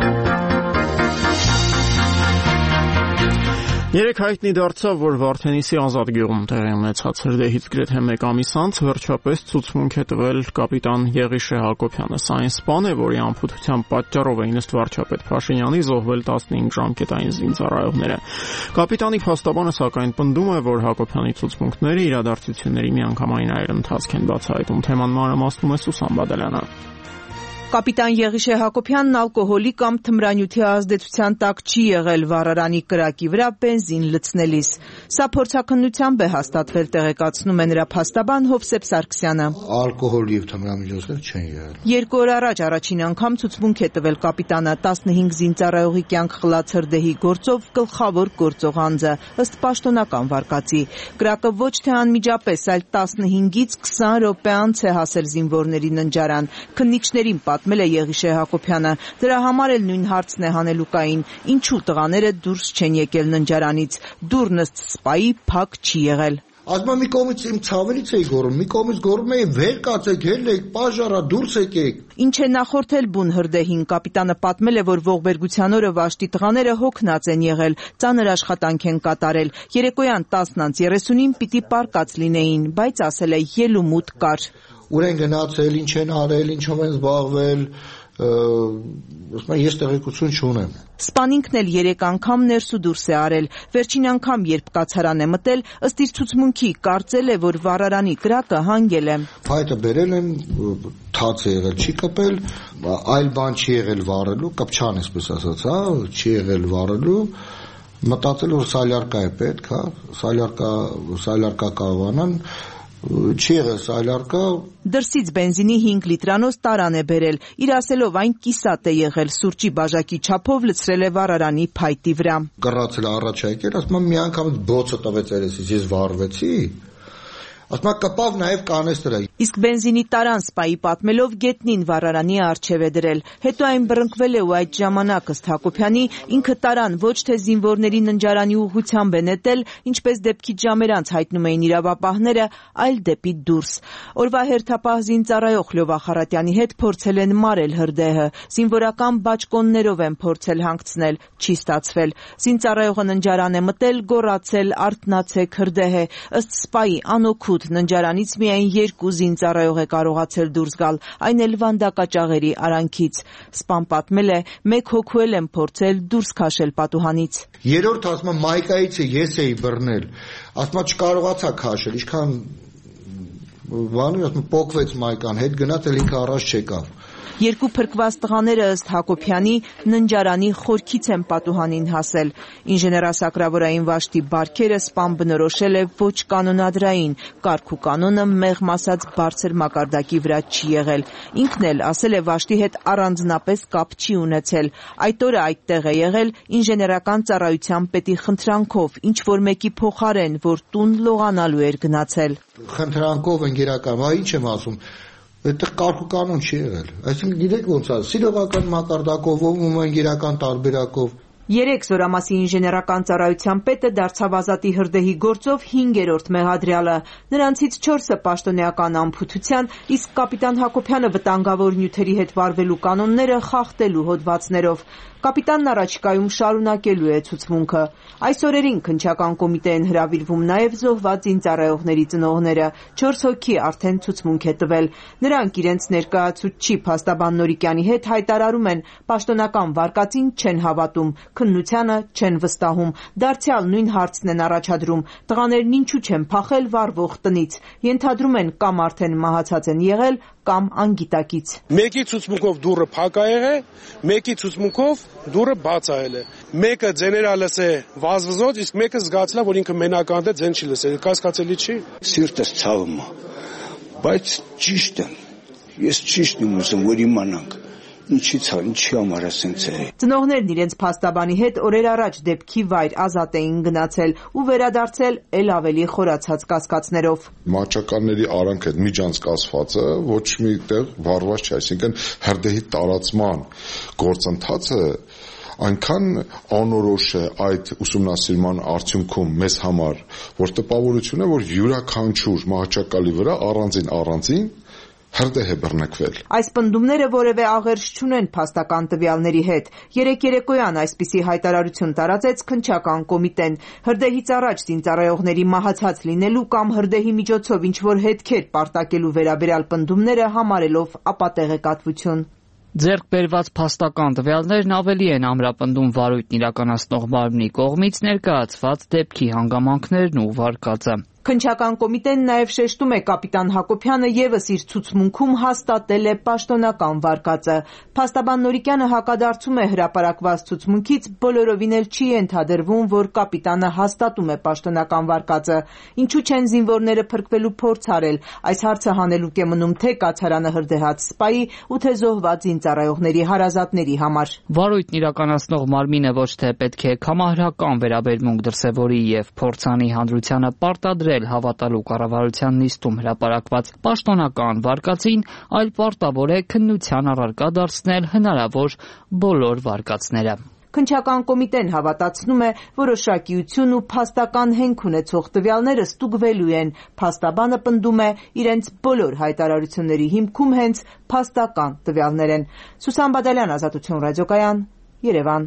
Երեք հայտնի դարձավ, որ Վարդենիսի Ազատ գյուղում տեղի ունեցած հրդեհից գրեթե մեկ ամիս անց վերջապես ցուցմունք է տվել կապիտան Եղիշե Հակոբյանը։ Սա այն սպան է, որի անփութության պատճառով էին ըստ վարչապետ Փաշինյանի զոհվել 15 ժամկետային զինծառայողները։ Կապիտանի փաստաբանը սակայն պնդում է, որ Հակոբյանի ցուցմունքները իրադարձությունների միանգամայն այլընթացք են բացահայտում։ Թեման մանրամասնում է Սուսան Բադալյանը։ Կապիտան Եղիշե Հակոբյանն ալկոհոլի կամ թմրանյութի ազդեցության տակ չի եղել վառարանի կրակի վրա բենզին լցնելիս։ Սա փորձաքննությամբ է հաստատվել, տեղեկացնում է նրա փաստաբան Հովսեփ Սարգսյանը։ Ալկոհոլ եւ թմրանյութեր չեն եղել։ 2 օր առաջ առաջին անգամ ցուցմունք է տվել կապիտանը 15 զինծառայողի կյանք խլած հրդեհի գործով գլխավոր գործող անձը, ըստ պաշտոնական վարկածի։ Կրակը ոչ թե անմիջապես, այլ 15-ից 20 րոպե անց է հասել զինվորների ննջարան։ Քննիչներին պատմել է Եղիշե Հակոբյանը։ Դրա համար էլ նույն հարցն է հանելուկային. ինչու տղաները դուրս չեն եկել ննջարանից։ Դուռն ըստ սպայի փակ չի եղել։ Ասում մի կողմից իմ ցավելից էի գոռում, մի կողմից գոռում էի վեր կացեք, ելեք, պաժարա, դուրս եկեք։ Ինչ է նախորդել բուն հրդեհին, կապիտանը պատմել է, որ ողբերգության օրը Վաշտի տղաները հոգնած են եղել, ծանր աշխատանք են կատարել։ Երեկոյան 10:30-ին պիտի պարկած լինեին, բայց ասել է ելումուտ կար։ Ուր են գնացել, ինչ են արել, ինչով են զբաղվել, ես տեղեկություն չունեմ։ Սպան ինքն էլ 3 անգամ ներս ու դուրս է արել։ Վերջին անգամ, երբ կացարան է մտել, ըստ իր ցուցմունքի կարծել է, որ վառարանի կրակը հանգել է։ Փայտը բերել են, թաց է եղել, չի կպել, այլ բան չի եղել վառելու, կպչան այսպես ասած, չի եղել վառելու։ Մտածել որ սալյարկա է պետք, սալյարկա կարողանան, չի եղել սալյարկա։ Դրսից բենզինի 5 լիտրանոց տարան է բերել։ Իր ասելով այն կիսատ է եղել, սուրճի բաժակի չափով լցրել է վառարանի փայտի վրա։ Կռացել առաջ եկել, ասում մի անգամ բոցը տվեց երեսից, ես վառվեցի։ Ասում կպավ նաև կանեստրա։ Իսկ բենզինի տարան սպայի պատմելով գետնին վառարանի առջև է դրել։ Հետո այն բռնկվել է ու այդ ժամանակ ըստ Հակոբյանի ինքը տարան ոչ թե զինվորների ննջարանի ուղղությամբ է նետել, ինչպես դեպքից ժամեր անց հայտնում էին իրավապահները, այլ դեպի դուրս։ Օրվա հերթապահ զինծառայող Լյովա Խարատյանի հետ փորձել են մարել հրդեհը։ Զինվորական բաճկոններով են փորձել հանգցնել, չի ստացվել։ Զինծառայողը ննջարան է մտել, գոռացել, արթնացեք հրդեհ է։ Ըստ սպայի անօգուտ ննջարանից միայն 2 զինծառայող է կարողացել դուրս գալ, այն էլ վանդակաճաղերի արանքից։ Սպան պատմել է, 1 հոգու էլ են փորձել դուրս քաշել պատուհանից։ Երրորդ ասում մայկայից ես էի բռնել, ասում չկարողացա քաշել, ինչքան բանի ասում պոկվեց մայկան, հետ գնաց էլ ինքը առաջ չեկավ։ 2 փրկված տղաները ըստ Հակոբյանի ննջարանի խորքից են պատուհանին հասել։ Ինժեներասակրավորային Վաշտի բարքերը սպան բնորոշել է ոչ կանոնադրային, կարգ ու կանոնը մեղմ ասած բարձր մակարդակի վրա չի եղել։ Ինքն էլ ասել է Վաշտի հետ առանձնապես կապ չի ունեցել։ Այդ օրը այդտեղ է եղել ինժեներական ծառայության պետի խնդրանքով, ինչ որ մեկի փոխարեն, որ տուն լողանալու էր գնացել։ Խնդրանքով ընկերական, ինչ եմ ասում, այդտեղ կարգ ու կանոն չի եղել։ Այսինքն գիտեք ոնց է, սիրողական մակարդակով, ում ընկերական տարբերակով։ 3 Զորամասի ինժեներական ծառայության պետը դարձավ Ազատի հրդեհի գործով 5-րդ մեղադրյալը։ Նրանցից 4-ը պաշտոնեական անփութության, իսկ կապիտան Հակոբյանը վտանգավոր նյութերի հետ վարվելու կանոնները խախտելու հոդվածներով։ Կապիտանն առաջիկայում շարունակելու է ցուցմունքը։ Այս օրերին քննչական կոմիտե են հրավիրվում նաև զոհված զինծառայողների ծնողները։ 4 հոգի արդեն ցուցմունք է տվել։ Նրանք իրենց ներկայացուցչի Փաստաբան Նորիկյանի հետ հայտարարում են, պաշտոնական վարկածին չեն հավատում, քննությանը չեն վստահում։ Դարձյալ նույն հարցն են առաջադրում. տղաներն ինչու չեն փախել վառվող տնից։ Ենթադրում են կամ արդեն մահացած են եղել, կամ անգիտակից։ Մեկի ցուցմունքով դուռը փակ է եղել, մեկի ցուցմունքով դուռը բաց է եղել։ Մեկը ձեներա լսե վազվզոց, իսկ մեկը զգացել է, որ ինքը մենական է, ձեն չի լսել։ Կասկածելի չի։ Սիրտս ցավում է, բայց ճիշտ է։ Ես ճիշտն եմ ուզում, որ իմանանք։ Ինչի՞ց է, ինչի՞ համար ասենց է։ Ծնողներն իրենց փաստաբանի հետ օրեր առաջ դեպքի վայր Ազատ էին գնացել ու վերադարձել ել ավելի խորացած կասկածներով։ Մահճականների արանք այդ միջանցկացվածը ոչ մի տեղ վառված չէ, այսինքն հրդեհի տարածման գործընթացը այնքան անորոշ է այդ ուսումնասիրման արդյունքում մեզ համար, որ տպավորություն է, որ յուրաքանչյուր մահճակալի վրա առանձին հրդեհ է բռնկվել։ Այս պնդումները որևէ աղերս չունեն փաստական տվյալների հետ։ Երեկ երեկոյան այսպիսի հայտարարություն տարածեց քննչական կոմիտեն։ Հրդեհից առաջ զինծառայողների մահացած լինելու կամ հրդեհի միջոցով ինչ-որ հետքեր պարտակելու վերաբերյալ պնդումները համարելով ապատեղեկատվություն։ Ձեռք բերված փաստական տվյալներն ավելի են ամրապնդում վարույթն իրականացնող մարմնի կողմից ներկայացված դեպքի հանգամանքներն ու վարկածը։ Քննչական կոմիտեն նաև շեշտում է կապիտան Հակոբյանը ևս իր ցուցմունքում հաստատել է պաշտոնական վարկածը։ Փաստաբան Նորիկյանը հակադարձում է հրապարակված ցուցմունքից, բոլորովին էլ չի ենթադրվում, որ կապիտանը հաստատում է պաշտոնական վարկածը։ Ինչու չեն զինվորները փրկվելու փորձ արել։ Այս հարցը հանելուկ է մնում թե կացարանը հրդեհած սպայի ու թե զոհված զինծառայողների հարազատների համար։ Վարույթն իրականացնող մարմինը ոչ թե պետք է կամահրական վերաբերմունք դրսևորի եւ փորձանի հանրությանը պարտադրել հավատալու կառավարության նիստում հրապարակված պաշտոնական վարկածին, այլ պարտավոր է քննության առարկա դարձնել հնարավոր բոլոր վարկածները։ Քննչական կոմիտեն հավատացնում է, որոշակիություն ու փաստական հենք ունեցող տվյալները ստուգվելու են։ Փաստաբանը պնդում է, իրենց բոլոր հայտարարությունների հիմքում հենց փաստական տվյալներ են։ Սուսան Բադալյան, Ազատություն ռադիոկայան, Երևան։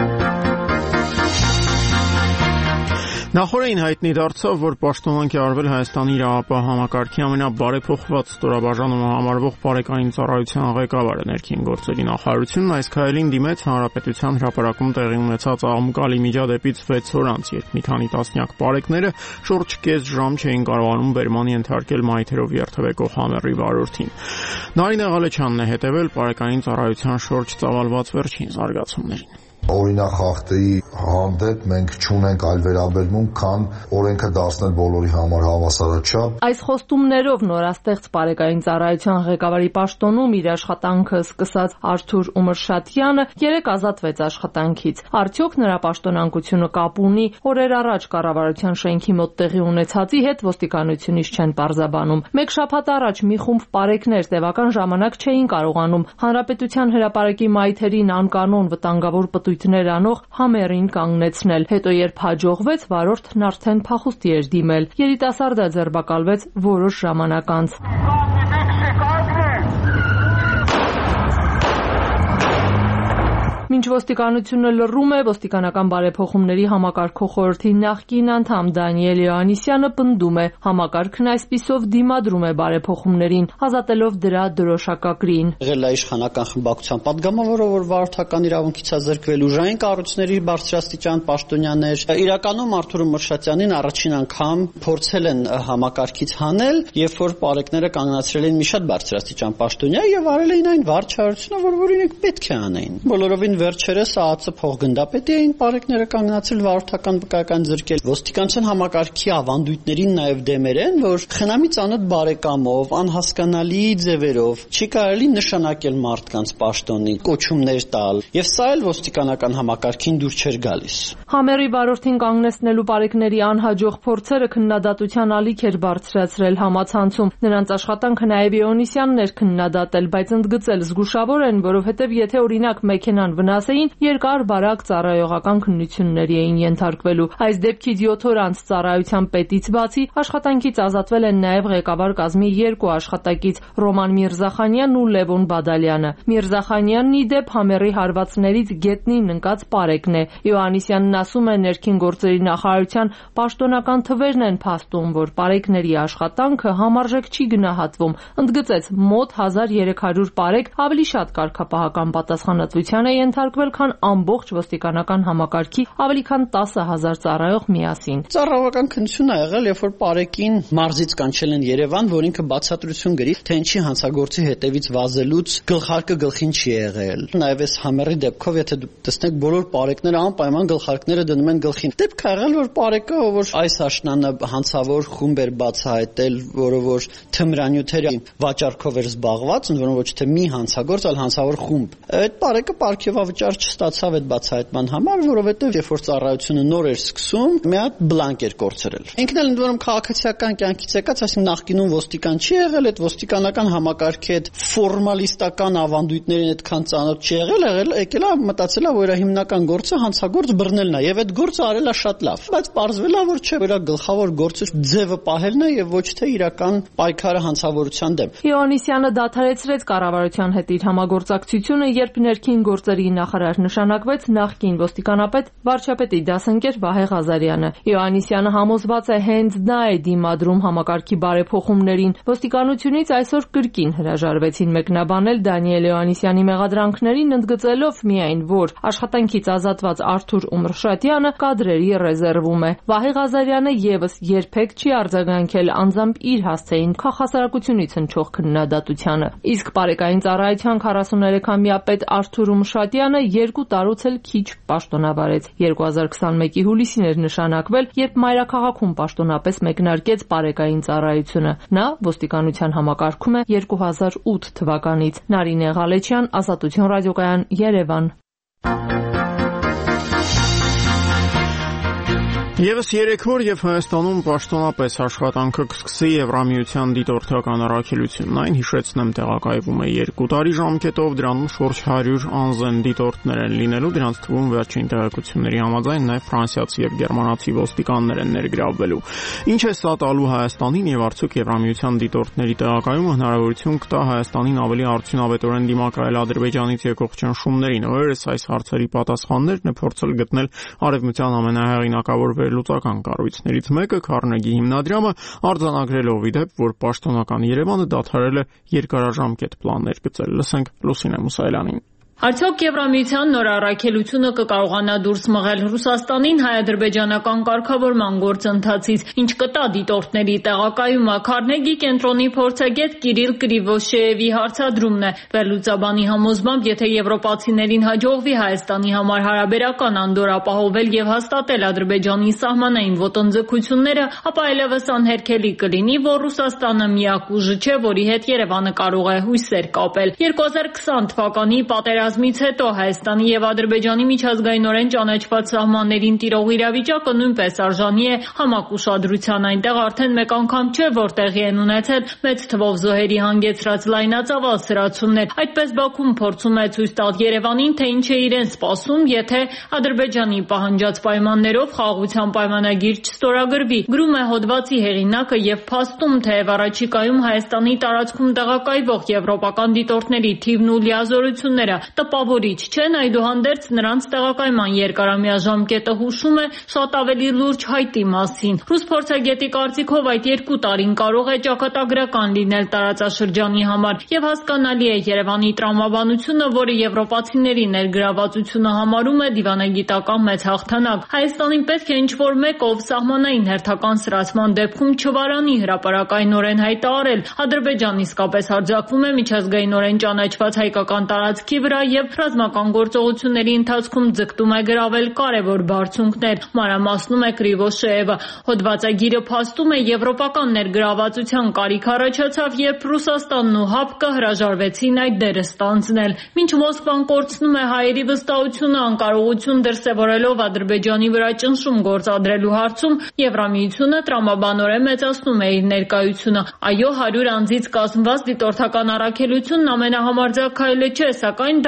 Նախորդին հայտնի դարձավ, որ պաշտոնանկ է արվել Հայաստանի իրավապահ համակարգի ամենաբարեփոխված ստորաբաժանումը համարվող բարեկային ծառայության ղեկավարը։ Ներքին գործերի նախարարությունն այս քայլին դիմեց Հանրապետության հրապարակում տեղի ունեցած աղմկալի միջադեպից 6 օր անց, երբ մի քանի տասնյակ բարեկները շուրջ կես ժամ չէին կարողանում բերման ենթարկել մայթերով երթևեկող համերի վարորդին։ Նարինե Ղալեչյանն է հետևել բարեկային ծառայության շուրջ ծավալված վերջին զարգացումներին։ Օրինախախտի հանդեպ մենք չունենք այլ վերաբերմունք, քան օրենքը դարձնել բոլորի համար հավասարաչափ։ Այս խոստումներով նորաստեղծ բարեկային ծառայության ղեկավարի պաշտոնում իր աշխատանքը սկսած Արթուր Ումրշատյանը երեկ ազատվեց աշխատանքից։ Արդյոք նրա պաշտոնանկությունը կապ ունի օրեր առաջ կառավարության շենքի մոտ տեղի ունեցածի հետ, ոստիկանությունից չեն պարզաբանում։ Մեկ շաբաթ առաջ մի խումբ բարեկներ տևական ժամանակ չէին կարողանում Հանրապետության հրապարակի մայթերին անկանոն վտանգավոր պտույտներ անող համերին կանգնեցնել։ Հետո երբ հաջողվեց, վարորդն արդեն փախուստի էր դիմել։ Երիտասարդը ձերբակալվեց որոշ ժամանակ անց։ Մինչ ոստիկանությունը լռում է, ոստիկանական բարեփոխումների համակարգող խորհրդի նախկին անդամ Դանիել Յոհաննիսյանը պնդում է, համակարգն այսպիսով դիմադրում է բարեփոխումներին, ազատելով դրա դրոշակագրին։ Եղել է իշխանական խմբակցության падգամավորը, որ վարորդական իրավունքից է զրկվել, ուժային կառույցների բարձրաստիճան պաշտոնյաներ։ Իրականում Արթուր Ումրշատյանին առաջին անգամ փորձել են համակարգից հանել, երբ որ պարեկները կանգնացրել են մի շատ բարձրաստիճան պաշտոնյա եւ արել էին այն վարչարությունը, որ իրենք պետք է անեին։ Բոլորովին վերջերս ԱԱՑ փոխգնդապետի էին պարեկները կանգնացել վարորդական վկայական զրկել։ Ոստիկանության համակարգի ավանդույթներին նաև դեմեր են, որ խնամի ծանոթ բարեկամով, անհասկանալի ձևերով չի կարելի նշանակել մարդկանց պաշտոնի, կոչումներ տալ, եւ սա էլ ոստիկանական համակարգին դուր չէր գալիս։ Համերի վարորդին կանգնեցնելու պարեկների անհաջող փորձերը քննադատության ալիք էր բարձրացրել համացանցում։ Նրանց աշխատանքը նաև Յոհաննիսյանն էր քննադատել, բայց ընդգծել զգուշավոր են, որովհետև եթե օրինակ մեքենան ասեին, երկար բարակ ծառայողական քննությունների էին ենթարկվելու։ Այս դեպքից 7 օր անց ծառայության պետից բացի աշխատանքից ազատվել են նաև ղեկավար կազմի 2 աշխատակից՝ Ռոման Միրզախանյանն ու Լևոն Բադալյանը։ Միրզախանյանն ի դեպ Համերի հարվածներից գետնին ընկած Պարեկն է։ Իոաննիսյանն ասում է, ներքին գործերի նախարարության պաշտոնական թվերն են փաստում, որ Պարեկների աշխատանքը համարժեք չի գնահատվում։ Ընդգծեց, մոտ 1300 Պարեկ ավելի շատ կարգապահական պատասխանատվության է ենթարկվել, քան ամբողջ ոստիկանական համակարգի ավելի քան 10,000 ծառայող միասին։ Ծառայողական քննություն ա եղել, երբ որ Պարեկին մարզից կանչել են Երևան, որ ինքը բացատրություն գրի, թե ինչի հանցագործի հետևից վազելուց գլխարկը գլխին չի եղել։ Նաև այս Համերի դեպքով, եթե դուք տեսնեք, բոլոր Պարեկները անպայման գլխարկները դնում են գլխին։ Դեպք ա եղել, որ Պարեկը, որ այս աշնանը հանցավոր խումբ էր բացահայտել, որը որ թմրանյութերի վաճառքով էր զբաղված, ընդ որում ոչ թե մի հանցագործ, այլ հանցավոր խումբ։ Այդ Պարեկը պարգևավճար չստացավ այդ բացահայտման համար, որովհետև երբ որ ծառայությունը նոր էր սկսում, մի հատ բլանկ էր կորցրել։ Ինքն էլ ընդ որում քաղաքացիական կյանքից եկած, այսինքն նախկինում ոստիկան չի եղել, այդ ոստիկանական համակարգի այդ ֆորմալիստական ավանդույթներին այդքան ծանոթ չի եղել, եկել է մտածել է, որ հիմնական գործը հանցագործ բռնելն է, եւ այդ գործը արել է շատ լավ։ Բայց պարզվել է, որ չէ, որ գլխավոր գործը ձևը պահելն է եւ ոչ թե իրական պայքարը հանցավորության դեմ։ Իոաննիսյանը դադարեցրեց կառավարության հետ իր համագործակցությունը, երբ ներքին գործերի նախարար նշանակվեց նախկին ոստիկանապետ վարչապետի դասընկեր Վահե Ղազարյանը։ Իոաննիսյանը համոզված է, հենց դա է դիմադրում համակարգի բարեփոխումներին։ Ոստիկանությունից այսօր կրկին հրաժարվեցին մեկնաբանել Դանիել Իոաննիսյանի մեղադրանքներին, ընդգծելով միայն, որ աշխատանքից ազատված Արթուր Ումրշատյանը կադրերի ռեզերվում է։ Վահե Ղազարյանը եւս երբեք չի արձագանքել անձամբ իր հասցեին քաղաքասարակությունից հնչող քննադատությանը։ Իսկ Պարեկային ծառայության 43-ամյա պետ Արթուր Ումրշատյանը 2 տարուց էլ քիչ պաշտոնավարեց։ 2021-ի հուլիսին էր նշանակվել, երբ մայրաքաղաքում պաշտոնապես մեկնարկեց Պարեկային ծառայությունը։ Նա ոստիկանության համակարգում է 2008 թվականից։ Նարինե Ղալեչյան, Ազատություն ռադիոկայան, Երևան։ Եվս 3 օր եւ Հայաստանում պաշտոնապես աշխատանքը կսկսի Եվրամիության դիտորդական առաքելությունն, այն հիշեցնեմ տեղակայվում է 2 տարի ժամկետով, դրանում շուրջ 100 անձն դիտորդներ են լինելու, դրանց թվում վերջին տեղեկությունների համաձայն նաեւ ֆրանսիացի եւ գերմանացի ոստիկաններ են ներգրավվելու։ Ինչ է սա տալու Հայաստանին եւ արդյոք Եվրամիության դիտորդների տեղակայումը հնարավորություն կտա Հայաստանին ավելի արդյունավետորեն դիմակայել Ադրբեջանից եկող ճնշումներին։ Օրերս այս հարցերի պատասխաններն է փորձել գտնել արևմտյան ամենահեղինակավոր լուծական կառույցներից մեկը Քարնեգի հիմնադրամը, արձանագրելով ի դեպ, որ պաշտոնական Երևանը դադարել է երկարաժամկետ պլաններ գծել։ Լսենք Լուսինե Մուսայելյանին։ Արդյոք Եվրամիության նոր առաքելությունը կկարողանա դուրս մղել Ռուսաստանին հայ-ադրբեջանական կարգավորման գործընթացից, ինչ կտա դիտորդների տեղակայումը։ Քարնեգի կենտրոնի փորձագետ Կիրիլ Կրիվոշեևի հարցադրումն է։ Վերլուծաբանի համոզմամբ, եթե եվրոպացիներին հաջողվի Հայաստանի համար հարաբերական անդոր ապահովել եւ հաստատել Ադրբեջանի սահմանային ոտնձգությունները, ապա այլևս անհերքելի կլինի, որ Ռուսաստանը միակ ուժը չէ, որի հետ Երևանը կարող է հույսեր կապել։ 2020 թվականի պատերազմից հետո Հայաստանի եւ Ադրբեջանի միջազգայինորեն ճանաչված սահմաններին տիրող իրավիճակը նույնպես արժանի է համակ ուշադրության։ Այնտեղ արդեն մեկ անգամ չէ, որ տեղի են ունեցել մեծ թվով զոհերի հանգեցրած լայնածավալ սրացումներ։ Այդպես Բաքուն փորձում է ցույց տալ Երևանին, թե ինչ է իրեն սպասում, եթե Ադրբեջանի պահանջած պայմաններով խաղաղության պայմանագիր չստորագրվի։ Գրում է հոդվածի հեղինակը եւ փաստում, թե առաջիկայում Հայաստանի տարածքում տեղակայվող եվրոպական դիտորդների թիվն ու լիազորությունները տպավորիչ չեն, այդուհանդերձ նրանց տեղակայման երկարամյա ժամկետը հուշում է շատ ավելի լուրջ հայտի մասին։ Ռուս փորձագետի կարծիքով այդ 2 տարին կարող է ճակատագրական լինել տարածաշրջանի համար եւ հասկանալի է Երևանի տրամաբանությունը, որը եվրոպացիների ներգրավվածությունը համարում է դիվանագիտական մեծ հաղթանակ։ Հայաստանին պետք է ինչ-որ մեկ, ով սահմանային հերթական սրացման դեպքում չվարանի հրապարակայնորեն հայտարարել։ Ադրբեջանն իսկապես հարձակվում է միջազգայինորեն ճանաչված հայկական տարածքի վրա եւ ռազմական գործողությունների ընթացքում ձգտում է գրավել կարևոր բարձունքներ, մանրամասնում է Կրիվոշեևը։ Հոդվածագիրը փաստում է եվրոպական ներգրավվածության կարիք առաջացավ, երբ Ռուսաստանն ու ՀԱՊԿ-ը հրաժարվեցին այդ դերը ստանձնել։ Մինչ Մոսկվան կորցնում է հայերի վստահությունը անկարողություն դրսևորելով Ադրբեջանի վրա ճնշում գործադրելու հարցում, Եվրամիությունը տրամաբանորեն մեծացնում է իր ներկայությունը։ Այո, 100 անձից կազմված դիտորդական առաքելությունն ամենահամարձակ քայլը չէ, սակայն դա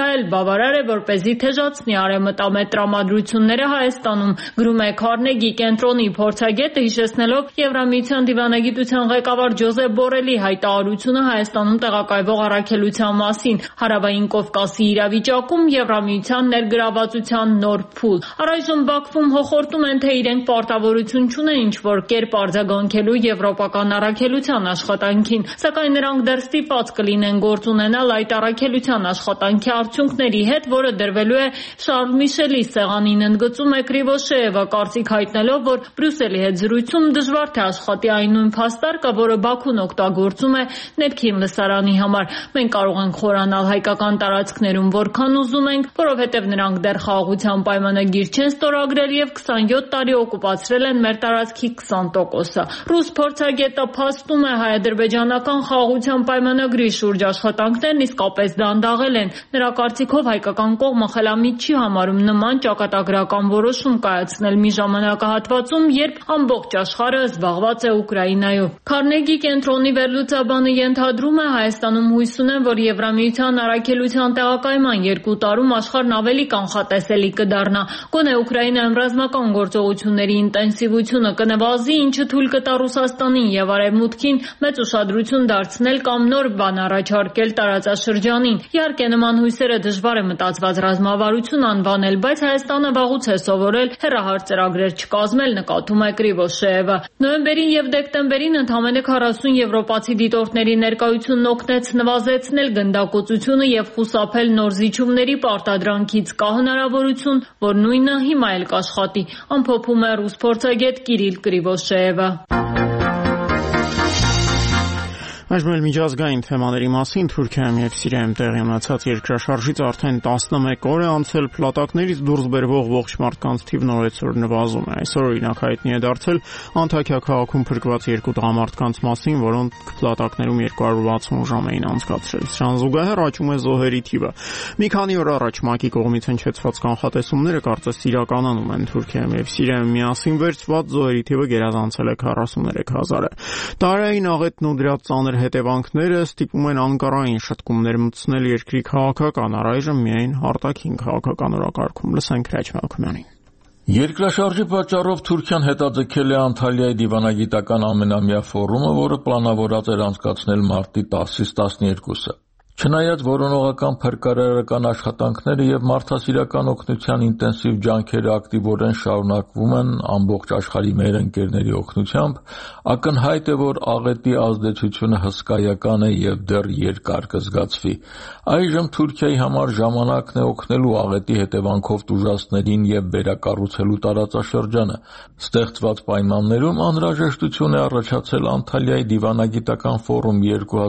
դա էլ բավարար է, որպեսզի թեժացնի արևմտամետ տրամադրությունները Հայաստանում, գրում է Քարնեգի կենտրոնի փորձագետը, հիշեցնելով Եվրամիության դիվանագիտության ղեկավար Ջոզեփ Բորելի հայտարարությունը Հայաստանում տեղակայվող առաքելության մասին, Հարավային Կովկասի իրավիճակում Եվրամիության ներգրավվածության նոր փուլ։ Առայժմ Բաքվում հոխորտում են, թե իրենք պարտավորություն չունեն ինչ-որ կերպ արձագանքելու եվրոպական առաքելության աշխատանքին, սակայն նրանք դեռ ստիպված կլինեն գործ ունենալ այդ առաքելության աշխատանքի արդյունքների հետ, որը դրվելու է Շարլ Միշելի սեղանին, ընդգծում է Կրիվոշեևը, կարծիք հայտնելով, որ Բրյուսելի հետ զրույցում դժվար թե աշխատի այն նույն փաստարկը, որը Բաքուն օգտագործում է ներքին լսարանի համար։ Մենք կարող ենք խորանալ հայկական տարածքներում որքան ուզում ենք, որովհետև նրանք դեռ խաղաղության պայմանագիր չեն ստորագրել եւ 27 տարի օկուպացրել են մեր տարածքի 20%-ը։ Ռուս փորձագետը փաստում է հայ-ադրբեջանական խաղաղության պայմանագրի շուրջ աշխատանքներն իսկապես դանդաղել են։ Նրա կարծիքով հայկական կողմը խելամիտ չի համարում նման ճակատագրական որոշում կայացնել մի ժամանակահատվածում, երբ ամբողջ աշխարհը զբաղված է Ուկրաինայով։ Քարնեգի կենտրոնի վերլուծաբանը ենթադրում է, Հայաստանում հույս ունեն, որ Եվրամիության առաքելության տեղակայման 2 տարում աշխարհն ավելի կանխատեսելի կդառնա։ Գոնե Ուկրաինայում ռազմական գործողությունների ինտենսիվությունը կնվազի, ինչը թույլ կտա Ռուսաստանին եւ Արևմուտքին մեծ ուշադրություն դարձնել կամ նոր բան առաջարկել տարածաշրջանին։ Իհարկե նման հույսերը դժվար է մտածված ռազմավարություն անվանել, բայց Հայաստանը վաղուց է սովորել հեռահար ծրագրեր չկազմել, նկատում է Կրիվոշեևը։ Նոյեմբերին եւ դեկտեմբերին ընդամենը 40 եվրոպացի դիտորդների ներկայությունն օգնեց նվազեցնել գնդակոծությունը եւ խուսափել նոր զիջումների պարտադրանքից։ Կա հնարավորություն, որ նույնը հիմա էլ կաշխատի, ամփոփում է ռուս փորձագետ Կիրիլ Կրիվոշեևը։ Այժմ էլ միջազգային թեմաների մասին Թուրքիայում եւ Սիրիայում տեղի ունեցած երկրաշարժից արդեն 11 օր է անցել, փլատակներից դուրս բերվող ողջ մարդկանց թիվն օրեցօր նվազում է։ Այսօր օրինակ հայտնի է դարձել Անտաքիա քաղաքում փրկված 2 տղամարդկանց մասին, որոնք փլատակներում 260 ժամ էին անցկացրել։ Սրան զուգահեռ աճում է զոհերի թիվը։ Մի քանի օր առաջ ՄԱԿ-ի կողմից հնչեցված կանխատեսումները կարծես իրականանում են։ Թուրքիայում եւ Սիրիայում միասին վերցված զոհերի թիվը գերազանցել է 43000-ը։ Տարային աղետն ու դրա ծանր հետևանքները ստիպում են անկարային շտկումներ մտցնել երկրի քաղաքական, առայժմ միայն արտաքին քաղաքական օրակարգում։ Լսենք Հրաչ Մալքոյանին։ Երկրաշարժի պատճառով Թուրքիան հետաձգել է Անտալիայի դիվանագիտական ամենամյա ֆորումը, որը պլանավորած էր անցկացնել մարտի 10-ից 12-ը։ Չնայած որոնողական փրկարարական աշխատանքները եւ մարդասիրական օգնության ինտենսիվ ջանքերը ակտիվորեն շարունակվում են ամբողջ աշխարհի մեր ընկերների օգնությամբ, ակնհայտ է, որ աղետի ազդեցությունը հսկայական է եւ դեռ երկար կզգացվի։ Այժմ Թուրքիայի համար ժամանակն է օգնելու աղետի հետևանքով տուժածներին եւ վերակառուցելու տարածաշրջանը։ Ստեղծված պայմաններում անհրաժեշտություն է առաջացել Անտալիայի դիվանագիտական ֆորում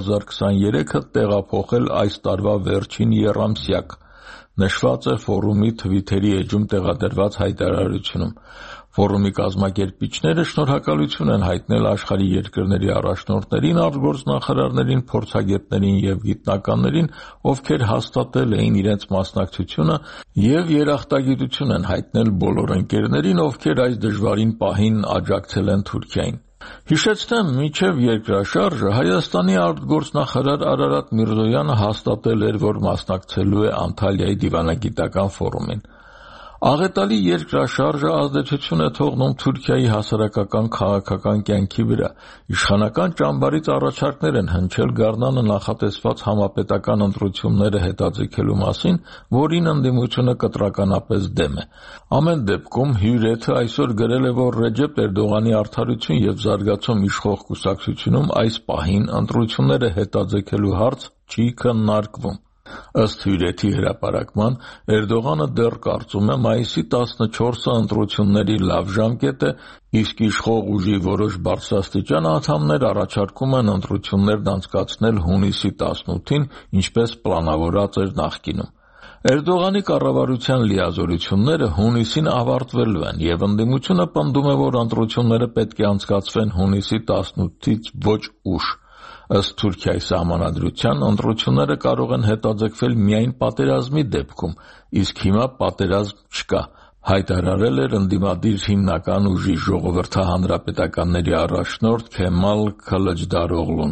2023-ը տեղափոխել այս տարվա վերջին եռամսյակ, նշված է ֆորումի Թվիթերի էջում տեղադրված հայտարարությունում։ Ֆորումի կազմակերպիչները շնորհակալություն են հայտնել աշխարհի երկրների առաջնորդներին, արտգործնախարարներին, փորձագետներին եւ գիտնականներին, ովքեր հաստատել էին իրենց մասնակցությունը եւ երախտագիտություն են հայտնել բոլոր ընկերներին, ովքեր այս դժվարին պահին աջակցել են Թուրքիային։ Հիշեցնեմ, մինչև երկրաշարժը Հայաստանի արտգործնախարար Արարատ Միրզոյանը հաստատել էր, որ մասնակցելու է Անտալիայի դիվանագիտական ֆորումին։ Աղետալի երկրաշարժը ազդեցություն է թողնում Թուրքիայի հասարակական քաղաքական կյանքի վրա։ Իշխանական ճամբարից առաջարկներ են հնչել գարնանը նախատեսված համապետական ընտրությունները հետաձգելու մասին, որին ընդդիմությունը կտրականապես դեմ է։ Ամեն դեպքում հյուրեթը այսօր գրել է, որ Ռեջեփ Էրդողանի արդարություն եւ զարգացում իշխող կուսակցությունում այս պահին ընտրությունները հետաձգելու հարց չի քննարկվում։ Ըստ հյուրեթի հրապարակման, Էրդողանը դեռ կարծում է մայիսի 14-ը ընտրությունների լավ ժամկետ է, իսկ իշխող ուժի որոշ բարձրաստիճան անդամներ առաջարկում են ընտրություններն անցկացնել հունիսի 18-ին, ինչպես պլանավորած էր նախկինում։ Էրդողանի կառավարության լիազորությունները հունիսին ավարտվելու են եւ ընդդիմությունը պնդում է, որ ընտրությունները պետք է անցկացվեն հունիսի 18-ից ոչ ուշ։ Ըստ Թուրքիայի սահմանադրության ընտրությունները կարող են հետաձգվել միայն պատերազմի դեպքում, իսկ հիմա պատերազմ չկա, հայտարարել էր ընդդիմադիր հիմնական ուժի ժողովրդահանրապետականների առաջնորդ Քեմալ Քլջդարօղլուն։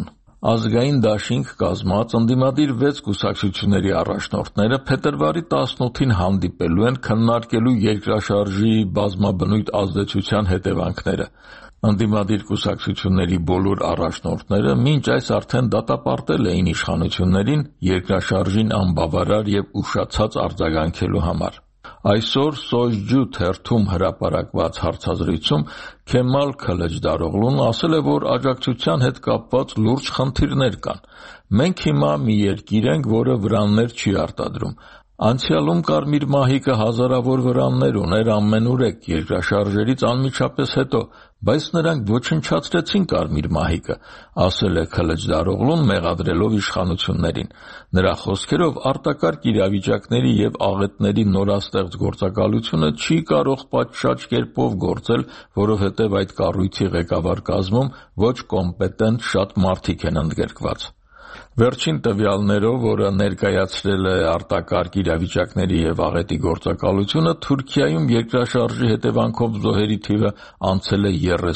Ազգային դաշինք կազմած ընդդիմադիր 6 կուսակցությունների առաջնորդները փետրվարի 18-ին հանդիպելու են քննարկելու երկրաշարժի բազմաբնույթ ազդեցության հետևանքները։ Ընդդիմադիր կուսակցությունների բոլոր առաջնորդները մինչ այս արդեն դատապարտել էին իշխանություններին երկրաշարժին անբավարար եւ ուշացած արձագանքելու համար։ Այսօր Սոյջու թերթում հրապարակված հարցազրույցում Քեմալ Քլեջդարօղլուն ասել է, որ աջակցության հետ կապված լուրջ խնդիրներ կան։ Մենք հիմա մի երկիր ենք, որը վրաններ չի արտադրում։ Անցյալում Կարմիր մահիկը հազարավոր վրաններ ուներ ամենուրեք երկրաշարժերից անմիջապես հետո, բայց նրանք ոչնչացրեցին Կարմիր մահիկը, ասել է Քլեջդարօղլուն մեղադրելով իշխանություններին։ Նրա խոսքերով արտակարգ իրավիճակների եւ աղետների նորաստեղծ գործակալությունը չի կարող պատշաճ կերպով գործել, որովհետեւ այդ կառույցի ղեկավար կազմում ոչ կոմպետենտ շատ մարդիկ են ընդգրկված։ Վերջին տվյալներով, որը ներկայացրել է արտակարգ իրավիճակների եւ աղետի գործակալությունը, Թուրքիայում երկրաշարժի հետևանքով զոհերի թիվը անցել է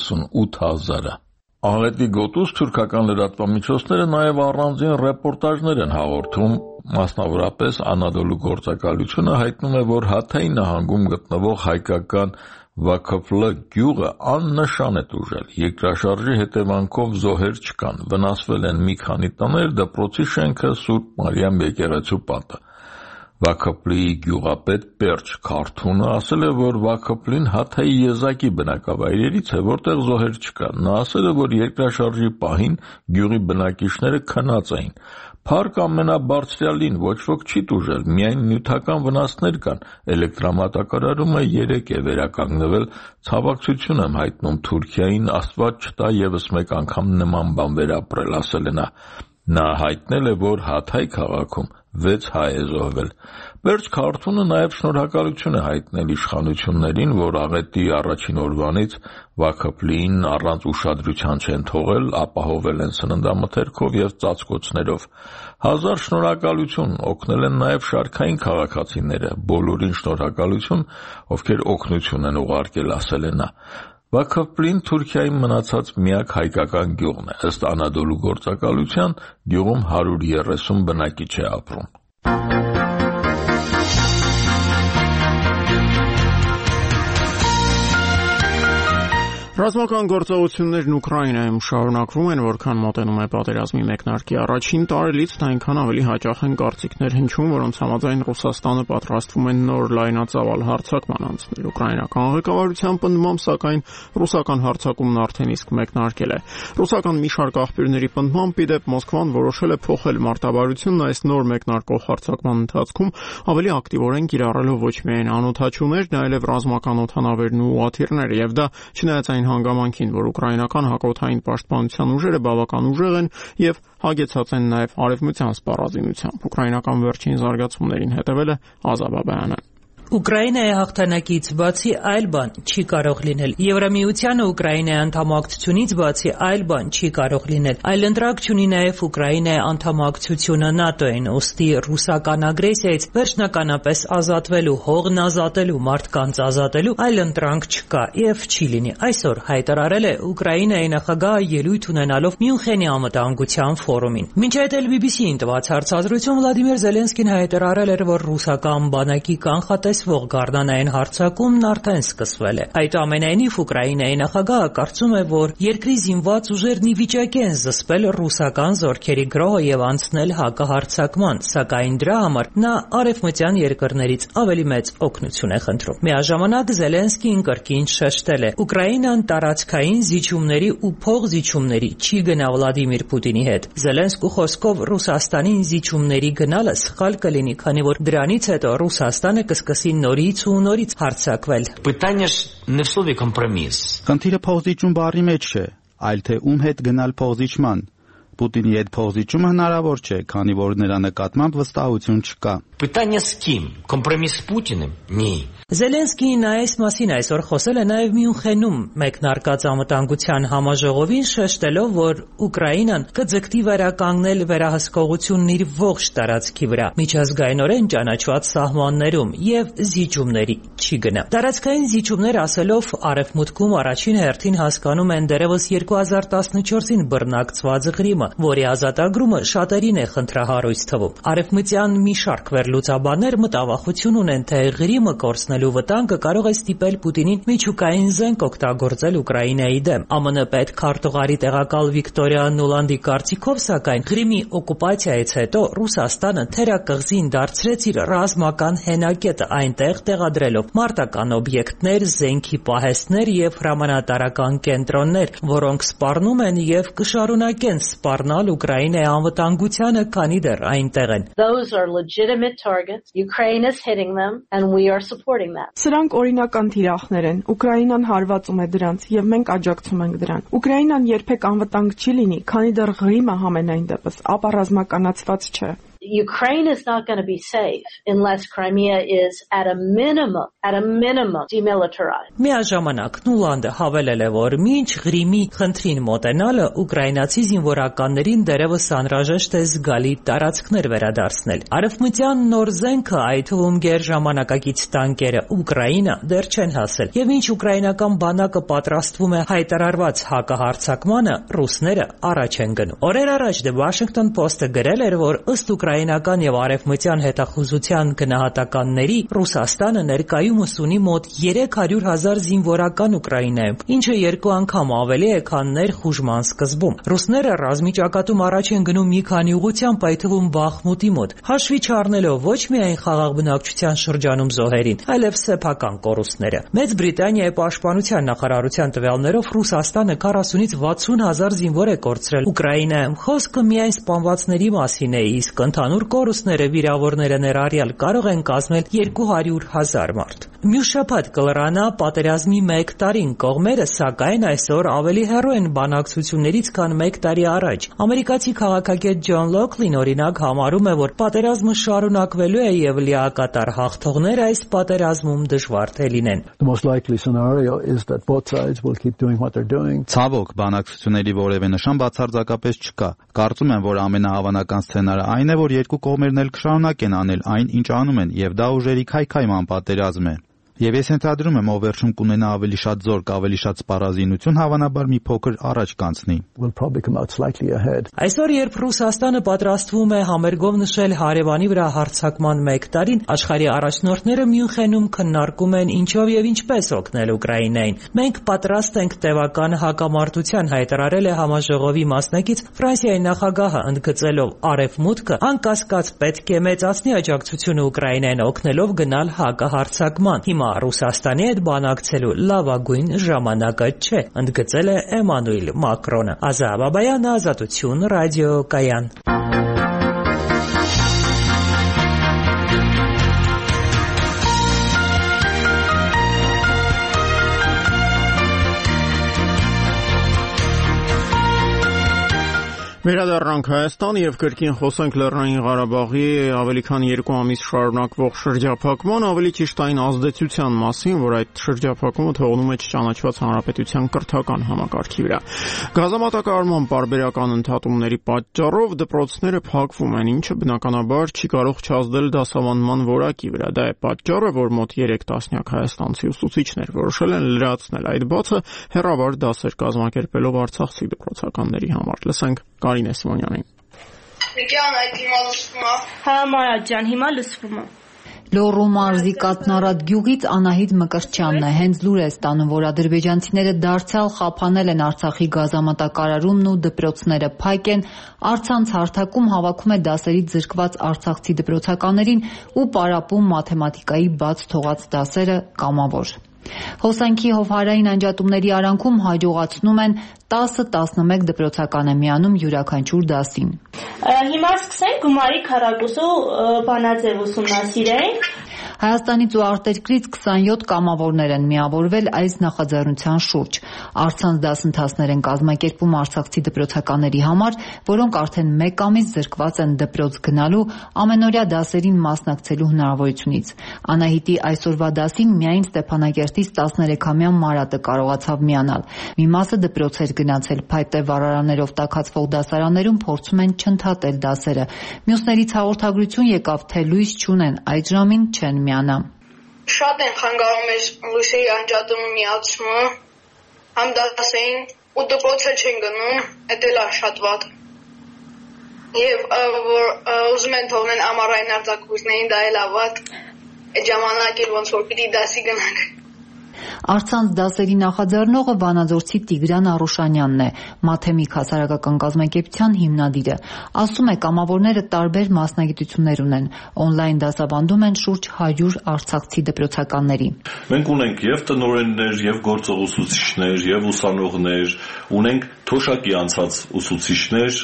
38,000-ը։ Աղետի գոտուց թուրքական լրատվամիջոցները նաեւ առանձին ռեպորտաժներ են հաղորդում, մասնավորապես Անադոլու գործակալությունը հայտնում է, որ Հաթայի նահանգում գտնվող հայկական Վաքոփլը գյուղը աննշան է տուժել։ Երկրաշարժի հետևանքով զոհեր չկան, վնասվել են մի քանի տներ, դպրոցի շենքը, Սուրբ Մարիամ եկեղեցու պատը։ Վաքոփլի գյուղապետ Պերճ Քարթունը ասել է, որ Վաքոփլին Հաթայի եզակի բնակավայրերից է, որտեղ զոհեր չկան։ Նա ասել է, որ երկրաշարժի պահին գյուղի բնակիչները քնած էին։ Փառք ամենաբարձրյալին, ոչ ոք չի տուժել, միայն նյութական վնասներ կան։ Էլեկտրամատակարարումը 3 է վերականգնվել, ցավակցություն եմ հայտնում Թուրքիային, Աստված չտա եւս մեկ անգամ նման բան վերապրել, ասել է նա։ Նա հայտնել է, որ Հաթայ քաղաքում 6 հայ է զոհվել։ Պերճ Քարթունը նաև շնորհակալություն է հայտնել իշխանություններին, որ աղետի առաջին օրվանից Վաքոփլիին առանց ուշադրության չեն թողել, ապահովել են սննդամթերքով եւ ծածկոցներով։ Հազար շնորհակալություն, օգնել են նաև շարքային քաղաքացիները, բոլորին շնորհակալություն, ովքեր օգնություն են ուղարկել, ասել է նա։ Վաքոփլին Թուրքիայի մնացած միակ հայկական գյուղն է, ըստ Անադոլու գործակալության, գյուղում 130 բնակիչ է ապրում։ Ռազմական գործողություններն Ուկրաինայում շարունակվում են, որքան մոտենում է պատերազմի մեկնարկի առաջին տարելից, այնքան ավելի հաճախ են կարծիքներ հնչում, որոնց համաձայն Ռուսաստանը պատրաստվում է նոր լայնածավալ հարձակման անցնել։ Ուկրաինական ղեկավարության պնդմամբ, սակայն ռուսական հարձակումն արդեն իսկ մեկնարկել է։ Ռուսական մի շարք աղբյուրների պնդմամբ, ի դեպ Մոսկվան որոշել է փոխել մարտավարությունն այս նոր մեկնարկող հարձակման ընթացքում, ավելի ակտիվորեն կիրառելով ոչ միայն անօդաչուներն, այլև ռազմական օդանավերն ու ուղղաթիռները, եւ դա չնայած այն հանգամանքին, որ ուկրաինական հակաօդային պաշտպանության ուժերը բավական ուժեղ են եւ հագեցած են նաեւ արևմտյան սպառազինությամբ։ Ուկրաինական վերջին զարգացումներին հետևել է Ազատ Բաբայանը։ Ուկրաինայի հաղթանակից բացի այլ բան չի կարող լինել։ Եվրամիությանը Ուկրաինայի անդամակցությունից բացի այլ բան չի կարող լինել։ Այլընտրանք չունի նաև Ուկրաինայի անդամակցությունը ՆԱՏՕ-ին, ուստի ռուսական ագրեսիայից վերջնականապես ազատվելու, հողն ազատելու, մարդկանց ազատելու այլընտրանք չկա եւ չի լինի։ Այսօր հայտարարել է Ուկրաինայի նախագահը ելույթ ունենալով Մյունխենի անվտանգության ֆորումին։ Մինչ այդ էլ BBC-ին տված հարցազրույցում Վլադիմիր Զելենսկին հայտարարել էր, որ ռուսական բանակի կանխատես գարնանային հարձակումն արդեն սկսվել է։ Այդուամենայնիվ Ուկրաինայի նախագահը կարծում է, որ երկրի զինված ուժերն ի վիճակի են զսպել ռուսական զորքերի գրոհը եւ անցնել հակահարձակման, սակայն դրա համար նա արևմտյան երկրներից ավելի մեծ օգնություն է խնդրում։ Միաժամանակ Զելենսկին կրկին շեշտել է. Ուկրաինան տարածքային զիջումների ու փողզիջումների չի գնա Վլադիմիր Պուտինի հետ։ Զելենսկու խոսքով Ռուսաստանին զիջումների գնալը սխալ կլինի, քանի որ դրանից հետո Ռուսաստանը կսկսի նորից ու նորից հարձակվել։ Խնդիրը փողզիջում բառի մեջ չէ, այլ թե ում հետ գնալ փողզիջման։ Պուտինի հետ փողզիջումը հնարավոր չէ, քանի որ նրա նկատմամբ վստահություն չկա։ Զելենսկին այս մասին այսօր խոսել է նաև Մյունխենում մեկնարկած անվտանգության համաժողովին, շեշտելով, որ Ուկրաինան կձգտի վերականգնել վերահսկողությունն իր ողջ տարածքի վրա, միջազգայինորեն ճանաչված սահմաններում եւ զիջումների չի գնա։ Տարածքային զիջումներ ասելով արևմուտքում առաջին հերթին հասկանում են դեռևս 2014-ին բռնակցված Ղրիմը, կազմակերպումը, որի ազատագրումը շատերին է խնդրահարույց թվում։ Արևմտյան մի շարք վերլուծաբաններ մտավախություն ունեն, թե Ղրիմը կորցնելու վտանգը կարող է ստիպել Պուտինին միջուկային զենք օգտագործել Ուկրաինայի դեմ։ ԱՄՆ պետքարտուղարի տեղակալ Վիկտորիա Նոլանդի կարծիքով, սակայն, Ղրիմի օկուպացիայից հետո Ռուսաստանը թերակղզին դարձրեց իր ռազմական հենակետը, այնտեղ տեղադրելով մարտական օբյեկտներ, զենքի պահեստներ եւ հրամանատարական կենտրոններ, որոնք սպառնում են եւ կշարունակեն սպառնալ Ուկրաինայի անվտանգությանը, քանի դեռ այնտեղ են։ Those are legitimate targets. Ukraine is hitting them and we are supporting that. Սրանք օրինական թիրախներ են։ Ուկրաինան հարվածում է դրանց եւ մենք աջակցում ենք դրան։ Ուկրաինան երբեք անվտանգ չի լինի, քանի դեռ Ղրիմը համենայն դեպս ապառազմականացված չէ։ Ukraine is not going to be safe unless Crimea is at a minimum demilitarized. Միաժամանակ Նուլանդը հավելել է, որ մինչ Ղրիմի խնդրին մոտենալը ուկրաինացի զինվորականներին դերևս անհրաժեշտ է զգալի տարածքներ վերադարձնել։ Արևմտյան նոր զենքը, այդ թվում գերժամանակակից տանկերը, Ուկրաինա դեռ չեն հասել։ Եվ մինչ ուկրաինական բանակը պատրաստվում է հայտարարված հակահարձակմանը, ռուսները առաջ են գնում։ Օրեր առաջ The Washington Post-ը գրել էր, որ ըստ ուկրաինական եւ արևմտյան հետախուզության գնահատականների Ռուսաստանը ներկայումս ունի մոտ 300,000 զինվորական Ուկրաինայում, ինչը 2 անգամ ավելի է, քան ներխուժման սկզբում։ Ռուսները ռազմի ճակատում առաջ են գնում մի քանի ուղղությամբ, այդ թվում Բախմուտի մոտ, հաշվի չառնելով ոչ միայն խաղաղ բնակչության շրջանում զոհերին, այլև սեփական կորուստները։ Մեծ Բրիտանիայի պաշտպանության նախարարության տվյալներով Ռուսաստանը 40-ից 60,000 զինվոր է կորցրել Ուկրաինայում։ Խոսքը միայն սպանվածների մասին է, իսկ ընդհանուր կորուստները, վիրավորները ներառյալ, կարող են կազմել 200,000 մարդ։ Մյուս շաբաթ կլրանա պատերազմի 1 տարին, կողմերը սակայն այսօր ավելի հեռու են բանակցություններից, քան 1 տարի առաջ։ Ամերիկացի քաղաքագետ Ջոն Լոքլին օրինակ համարում է, որ պատերազմը շարունակվելու է եւ լիակատար հաղթողները այս պատերազմում դժվար թե լինեն։ Ցավոք, բանակցությունների որևէ նշան բացարձակապես չկա։ Կարծում եմ, որ ամենահավանական սցենարը այն է, որ երկու կողմերն էլ կշարունակեն անել այն, ինչ անում են, եւ դա ուժերի քայքայման պատերազմ է։ Եվ ես ենթադրում եմ, ով վերջում կունենա ավելի շատ զորք, ավելի շատ սպառազինություն, հավանաբար մի փոքր առաջ կանցնի։ Այսօր, երբ Ռուսաստանը պատրաստվում է համերգով նշել հարևանի վրա հարձակման 1 տարին, աշխարհի առաջնորդները Մյունխենում քննարկում են ինչով եւ ինչպես օգնել Ուկրաինային։ Մենք պատրաստ ենք տևական հակամարտության, հայտարարել է համաժողովի մասնակից Ֆրանսիայի նախագահը, ընդգծելով արևմուտքը անկասկած պետք է մեծացնի աջակցությունը Ուկրաինային, օգնելով գնալ հակահարձակման։ Հիմա Ռուսաստանի հետ բանակցելու լավագույն ժամանակը չէ, ընդգծել է Էմանուել Մակրոնը։ Ազա Բաբայան, Ազատություն, ռադիոկայան։ Վերադառնանք Հայաստան եւ կրկին խոսենք Լեռնային Ղարաբաղի ավելի քան 2 ամիս շարունակվող շրջափակման, ավելի ճիշտ այն ազդեցության մասին, որ այդ շրջափակումը թողնում է չճանաչված հանրապետության կրթական համակարգի վրա։ Գազամատակարարման պարբերական ընդհատումների պատճառով դպրոցները փակվում են, ինչը բնականաբար չի կարող չազդել դասավանդման որակի վրա։ Դա է պատճառը, որ մոտ 3 տասնյակ հայաստանցի ուսուցիչներ որոշել են լրացնել այդ բացը հեռավար դասեր կազմակերպելով արցախցի դպրոցականների համար։ Լսենք Կարինե Սիմոնյանին։ Եկան այդ հիմա լսվում է։ Հա Մարատ ջան, հիմա լսվում է։ Լոռու մարզի Կատնարատ գյուղից Անահիտ Մկրտչյանն է հենց լուր է ստանում, որ ադրբեջանցիները դարձյալ խափանել են Արցախի գազամատակարարումն ու դպրոցները փակ են, առցանց հարթակում հավաքում է դասերից զրկված արցախցի դպրոցականներին ու պարապում մաթեմատիկայի բաց թողած դասերը կամավոր։ Հոսանքի հովհարային անջատումների արանքում հաջողացնում են 10-11 դպրոցական է միանում յուրաքանչյուր դասին։ Հիմա սկսենք գումարի քառակուսու բանաձև ուսումնասիրենք։ Հայաստանից ու արտերկրից 27 կամավորներ են միավորվել այս նախաձեռնության շուրջ։ Առցանց դասընթացներ են կազմակերպում արցախցի դպրոցականների համար, որոնք արդեն 1 ամիս զրկված են դպրոց գնալու, ամենօրյա դասերին մասնակցելու հնարավորությունից։ Անահիտի այսօրվա դասին միայն Ստեփանակերտից 13-ամյա Մարատը կարողացավ միանալ։ Մի մասը դպրոց էր գնացել, փայտե վառարաններով տաքացվող դասարաններում փորձում են չընդհատել դասերը։ Մյուսներից հաղորդագրություն եկավ, թե լույս չունեն, այդ ժամին չեն միանա։ Շատ են խանգարում ես լույսի անջատումը միացումը, համ դասային ու դպրոց չեն գնում, դա էլ շատ վատ։ Եվ որ ուզում են թողնեն ամառային արձակուրդներին, դա էլ ավատ այդ ժամանակ էլ ոնց որ պիտի դասի գնանք։ Առցանց դասերի նախաձեռնողը վանաձորցի Տիգրան Արուշանյանն է, Մաթեմիկ հասարակական կազմակերպության հիմնադիրը։ Ասում է, կամավորները տարբեր մասնագիտություններ ունեն, օնլայն դասավանդում են շուրջ 100 արցախցի դպրոցականների։ Մենք ունենք եւ տնօրեններ, եւ գործող ուսուցիչներ, եւ ուսանողներ, ունենք թոշակի անցած ուսուցիչներ,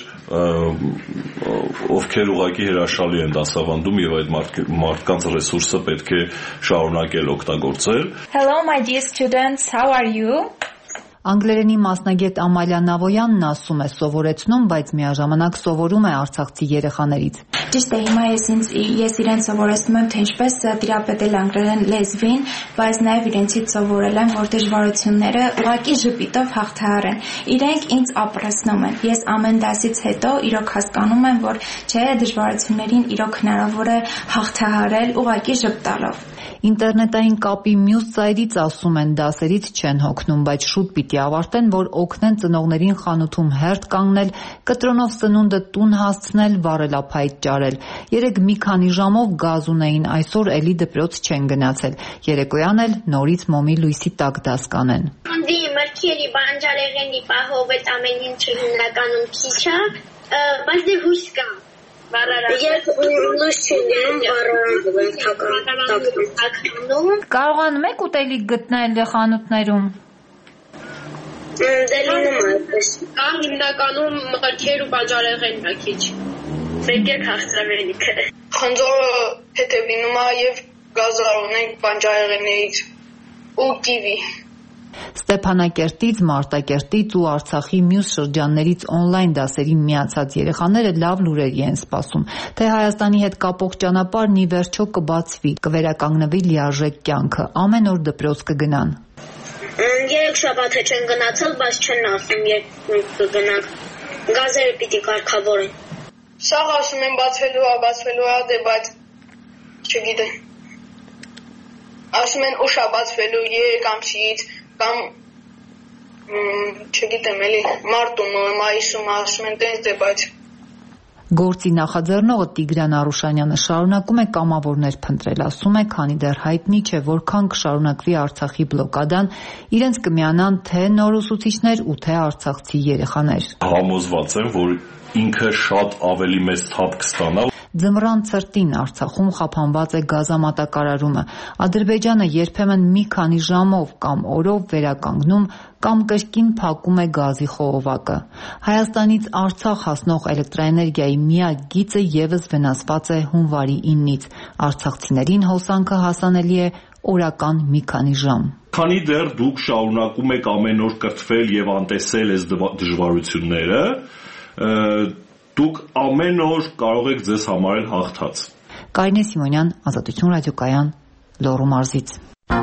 ովքեր ուղղակի հրաշալի են դասավանդում եւ այդ մարդկանց ռեսուրսը պետք է շարունակել օգտագործել։ Hello my dear students, how are you? Անգլերենի մասնագետ Ամալիա Նավոյանն ասում է, սովորեցնում, բայց միաժամանակ սովորում է արցախցի երեխաներից։ Ճիշտ է, հիմա ես իրեն սովորեցնում եմ, թե ինչպես տիրապետել անգլերեն լեզվին, բայց նաև իրենցից սովորել եմ, որ դժվարությունները ուղղակի ժպիտով հաղթահարեն։ Իրենք ինձ ապրեցնում են։ Ես ամեն դասից հետո իրոք հասկանում եմ, որ չէ, դժվարություններին իրոք հնարավոր է հաղթահարել ուղղակի ժպտալով։ Ինտերնետային կապի մյուս ծայրից ասում են դասերից չեն հոգնում, բայց շուտ պիտի ավարտեն, որ օգնեն ծնողներին խանութում հերթ կանգնել, կտրոնով սնունդը տուն հասցնել, վառելափայտ ճարել։ Երեկ մի քանի ժամով գազ ունեին, այսօր էլի դպրոց չեն գնացել։ Երեկոյան էլ նորից մոմի լույսի տակ դաս կանեն։ Դի մրգերի բանջարեղենի պահով այդ ամեն ինչը հիմնականում քիչ է, բայց դե հույս կա։ Երբ լույս չունեմ, Կարողանում եք ուտելիք գտնել խանութներում։ Դե լինում է այդպես։ Կամ հիմնականում մրգեր ու բանջարեղենն է քիչ։ Բեկեք հաղթրավենիքը։ Խնձորը հետևինում է եւ գազար ունենք բանջարեղեններից ու կիվի։ Ստեփանակերտից, Մարտակերտից ու Արցախի մյուս շրջաններից օնլայն դասերին միացած երեխաները լավ լուրերի են սպասում, թե Հայաստանի հետ կապող ճանապարհն ի վերջո կբացվի, կվերականգնվի լիարժեք կյանքը, ամեն օր դպրոց կգնան։ Երեք շաբաթ է չեն գնացել, բայց չեն ասում երբ կգնանք։ Գազերը պիտի կարգավորեն։ Սաղ ասում են բացվելու է, դե բայց չգիտեմ։ Ասում են ուշ է բացվելու 3 ամսից կամ չգիտեմ էլի մարտում, մայիսում ասում են տենց դե բայց Գործի նախաձեռնողը Տիգրան Արուշանյանը շարունակում է կամավորներ փնտրել, ասում է, քանի դեռ հայտնի չէ որքան կշարունակվի Արցախի բլոկադան, իրենց կմիանան թե նոր ուսուցիչներ ու թե արցախցի երեխաներ։ Համոզված եմ, որ ինքը շատ ավելի մեծ թափ կստանա։ Ձմռան ցրտին Արցախում խափանված է գազամատակարարումը։ Ադրբեջանը երբեմն մի քանի ժամով կամ օրով վերականգնում կամ կրկին փակում է գազի խողովակը։ Հայաստանից Արցախ հասնող էլեկտրաէներգիայի միակ գիծը եւս վնասված է հունվարի 9-ից։ Արցախցիներին հոսանքը հասանելի է օրական մի քանի ժամ։ Քանի դեռ դուք շարունակում եք ամեն օր կրթվել եւ անտեսել այս դժվարությունները, դուք ամեն օր կարող եք ձեզ համարել հաղթած։ Կարինե Սիմոնյան, Ազատություն ռադիոկայան, Լոռու մարզից։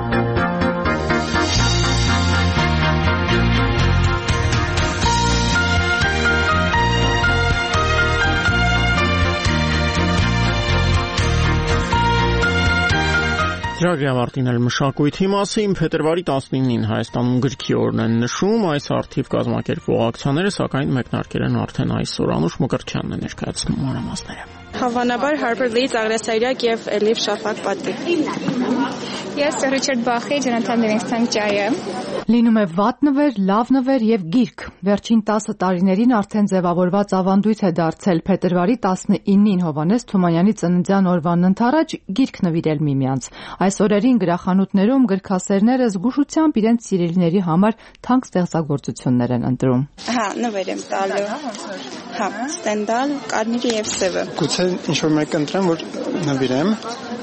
Ծրագրի ավարտին էլ մշակույթի մասին փետրվարի 19-ին Հայաստանում գրքի օրն են նշում, այս առթիվ կազմակերպվող ակցիաները սակայն մեկնարկել են արդեն այսօր։ Անուշ Մկրտչյանն է ներկայացնում մանրամասները։ Հավանաբար Harper Lee Ծաղրեսարյակ եւ Էլիֆ Շաֆակ Պատիկ։ Ես Ռիչարդ Բախի, Ջոնաթան Լիվինգսթոն Ջայը։ Լինում է վատ նվեր, լավ նվեր եւ գիրք։ Վերջին 10 տարիներին արդեն ձևավորված ավանդույթ է դարձել փետրվարի 19-ին Հովհաննես Թումանյանի ծննդյան օրվան ընթառաջ գիրք նվիրել միմյանց։ Այս օրերին գրախանութներում գրքասերները զգուշությամբ իրենց սիրելիների համար թանկ ստեղծագործություններ են ընտրում։ Հա, նվեր եմ տալու։ Հա, Ստենդալ, Կարմիրը եւ Սևը։ Գուցե ինչ-որ մեկ ընտրեմ, որ նվիրեմ։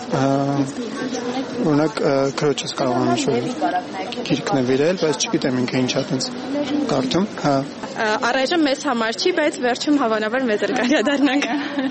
Օրինակ քրոջս կարող եմ ինչ-որ գիրք նվիրել, բայց չգիտեմ ինքը ինչա տենց կարդում։ Հա։ Առայժմ մեզ համար չի, բայց վերջում հավանաբար մեզ էլ կհրադառնանք։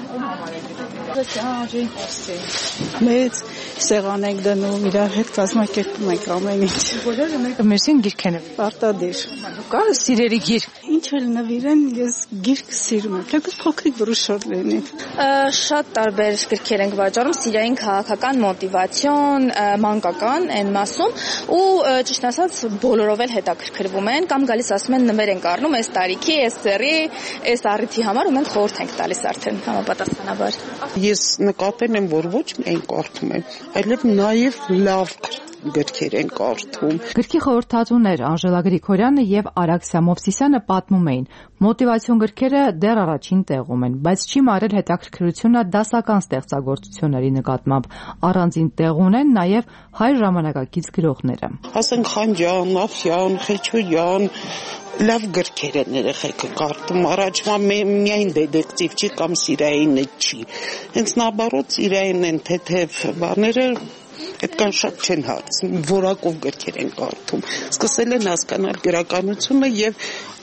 Մեծ սեղան ենք դնում, իրար հետ կազմակերպում ենք ամեն ինչ։ Բոլորը մեկը մյուսին գիրք են։ Պարտադիր։ Կա սիրելի գիրք։ ինչ էլ նվիրեն, ես գիրք սիրում եմ, թեկուզ փոքրիկ բրուշոր լինի։ Շատ տարբեր գրքեր ենք վաճառում, սիրային քաղաքական, մոտիվացիոն, մանկական այն մասում ու ճիշտ ասած բոլորով էլ հետաքրքրվում են կամ գալիս ասում են նվեր ենք առնում այս տարիքի, այս ծերի, այս առիթի համար ու մենք խորհուրդ ենք տալիս արդեն համապատասխանաբար։ Ես նկատել եմ, որ ոչ միայն կարդում եմ, այլև նաև լավ գրքեր են կարդում։ Գրքի խորհրդատուներ Անժելա Գրիգորյանը եւ Արաքսիա Մովսիսյանը պատմում էին, մոտիվացիոն գրքերը դեռ առաջին տեղում են, բայց չի մարել հետաքրքրությունը դասական ստեղծագործությունների նկատմամբ։ Առանձին տեղ ունեն նաեւ հայ ժամանակակից գրողները։ Հասան Խանջյան, Նախյան, Խեչոյան լավ գրքեր են երեխեքը կարդում, առաջվա միայն դետեկտիվ չի կամ սիրային չի, հենց նաբարոտ սիրային են թեթև բաները այդքան շատ չեն հարցնում, որակով գրքեր են կարդում, սկսել են հասկանալ գրականությունը եւ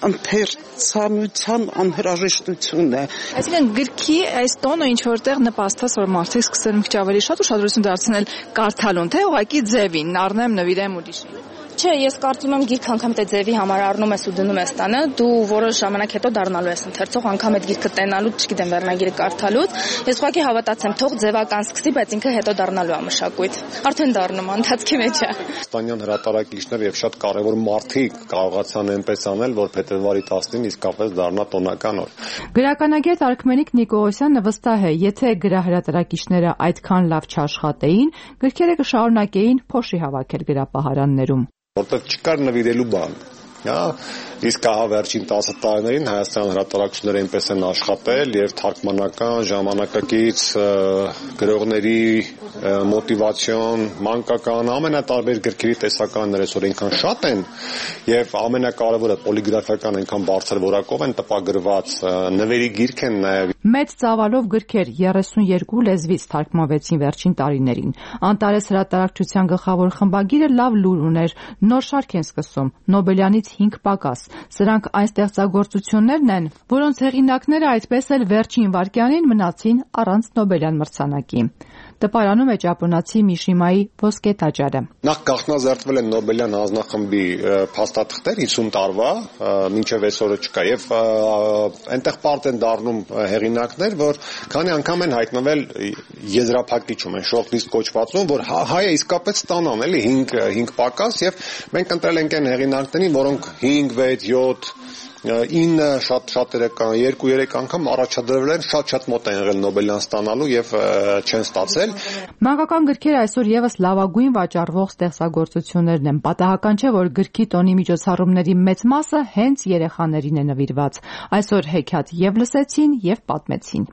ընթերցանության անհրաժեշտությունը։ Այսինքն գրքի այս տոնը ինչ որտեղ նպաստած, որ մարդիկ սկսել մի քիչ ավելի շատ ուշադրություն դարձնել կարդալուն, թե ուղղակի ձևին, առնեմ, նվիրեմ ուրիշին։ Չէ, ես կարծում եմ գիրք անգամ թե ձևի համար առնում ես ու դնում ես տանը, դու որոշ ժամանակ հետո դառնալու ես ընթերցող, անգամ այդ գիրքը տենալու, չգիտեմ, վերնագիրը կարդալուց։ Ես ուղղակի հավատացեմ, թող ձևական սկսի, բայց ինքը հետո դառնալու է մշակույթ։ Արդեն դառնում է, ընթացքի մեջ է։ Ստանյան հրատարակիչներ եւ շատ կարեւոր մարդիկ կարողացան այնպես անել, որ փետրվարի 19-ին իսկապես դառնա տոնական օր։ Գրականագետ Արքմենիկ Նիկողոսյանը վստահ է, եթե գրահրատարակիչները այդքան լավ չաշխատեին, գրքերը կշարունակեին փոշի հավաքել գրապահարաններում։ Որտեղ չկար նվիրելու բան։ Իսկ ահա վերջին 10 տարիներին Հայաստան հրատարակիչները այնպես են աշխատել եւ թարգմանական, ժամանակակից գրողների մոտիվացիոն, մանկական, ամենատարբեր գրքերի տեսականները այսօր այնքան շատ են եւ ամենակարևորը պոլիգրաֆիական այնքան բարձր որակով են տպագրված, նվերի գիրք են նաեւ։ Մեծ ծավալով գրքեր 32 լեզվից թարգմանվեցին վերջին տարիներին։ Անտարես հրատարակչության գլխավոր խմբագիրը լավ լուր ուներ, նոր շարք են սկսում, Նոբելյանից 5 պակաս։ Սրանք այն ստեղծագործություններն են, որոնց հեղինակները այդպես էլ վերջին վայրկյանին մնացին առանց Նոբելյան մրցանակի։ Տպարանում է ճապոնացի Միշիմայի ոսկե տաճարը։ Նախ գաղտնազերծվել են Նոբելյան հանձնախմբի փաստաթղթեր 50 տարվա, մինչև այսօրը չկա եւ այնտեղ պարտ են դառնում հեղինակներ, որ քանի անգամ են հայտնվել եզրափակիչում են շորթլիստ կոչվածում, որ հայը իսկապես ստանան էլի 5 պակաս եւ մենք ընտրել ենք այն հեղինակներին, որոնք 5, 6, 7 9 շատերը կան 2-3 անգամ առաջադրվել են շատ մոտ են եղել Նոբելյան ստանալու եւ չեն ստացել։ Մանկական գրքերը այսօր եւս լավագույն վաճառվող ստեղծագործություններն են։ Պատահական չէ, որ գրքի տոնի միջոցառումների մեծ մասը հենց երեխաներին է նվիրված։ Այսօր հեքիաթ եւ լսեցին եւ պատմեցին։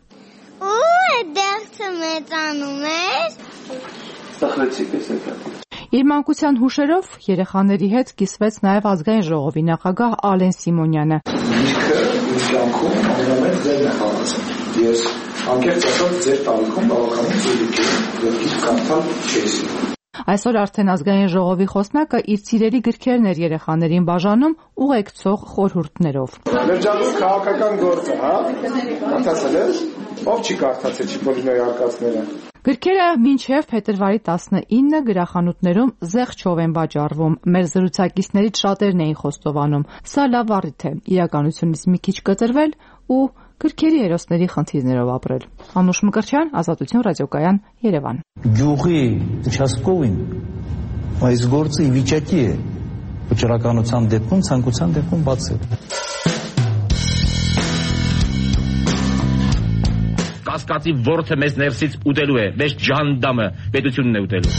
Դեղցը մեծանում էր։ Ստախվեցիք ես հեքիաթը։ Իր մանկության հուշերով երեխաների հետ կիսվեց նաև ազգային ժողովի նախագահ Ալեն Սիմոնյանը։ Գիրքը իմ կյանքում ամենամեծ ձեռն է խաղացել։ Ես անկեղծ ասած ձեր տարիքում բավականին ծույլ եմ եւ գիրք կարդալ չես։ Այսօր արդեն ազգային ժողովի խոսնակը իր ծիրերի գրքերն էր երեխաներին բաժանում ուղեկցող խորհուրդներով։ Լրջալու քաղաքական գործը, հա? Կարդացել ես։ Ով չի կարդացել Չիպոլինոյի արկածները։ Գրքերը մինչև փետրվարի 19 գրախանութներում զեղչով են վաճառվում։ Մեր զրուցակիցներից շատերն էին խոստովանում։ Սա լավ առիթ է իրականությունից մի քիչ կտրվել ու գրքերի հերոսների խնդիրներով ապրել։ Անուշ Մկրտչյան, Ազատություն ռադիոկայան, Երևան։ Գյուղի участковին այս գործը ի վիճակի է վճռականության դեպքում, ցանկության դեպքում բացել։ Կասկածի ворթը մեզ ներսից ուտելու է, մեզ ջանդամը պետությունն է ուտելու։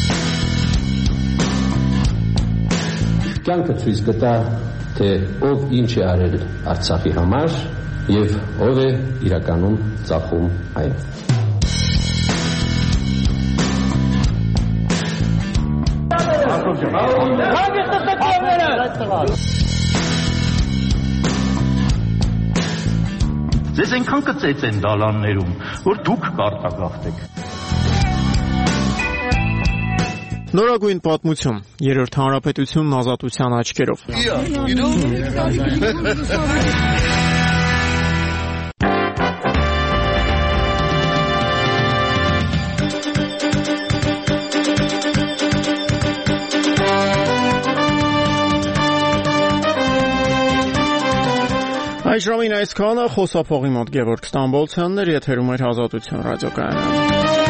Կյանքը ցույց կտա, թե ով ինչ է արել Արցախի համար եւ ով է իրականում ծախում այն։ Ձեզ այնքան կծեց են դալաններում, որ դուք կարտագաղթեք։ Նորագույն պատմություն, Երրորդ հանրապետությունն ազատության աչքերով։ Այժմին այսքանը խոսափողի մոտ Գևորգ Ստամբոլցյանն էր, եթերում էր Ազատություն ռադիոկայանը։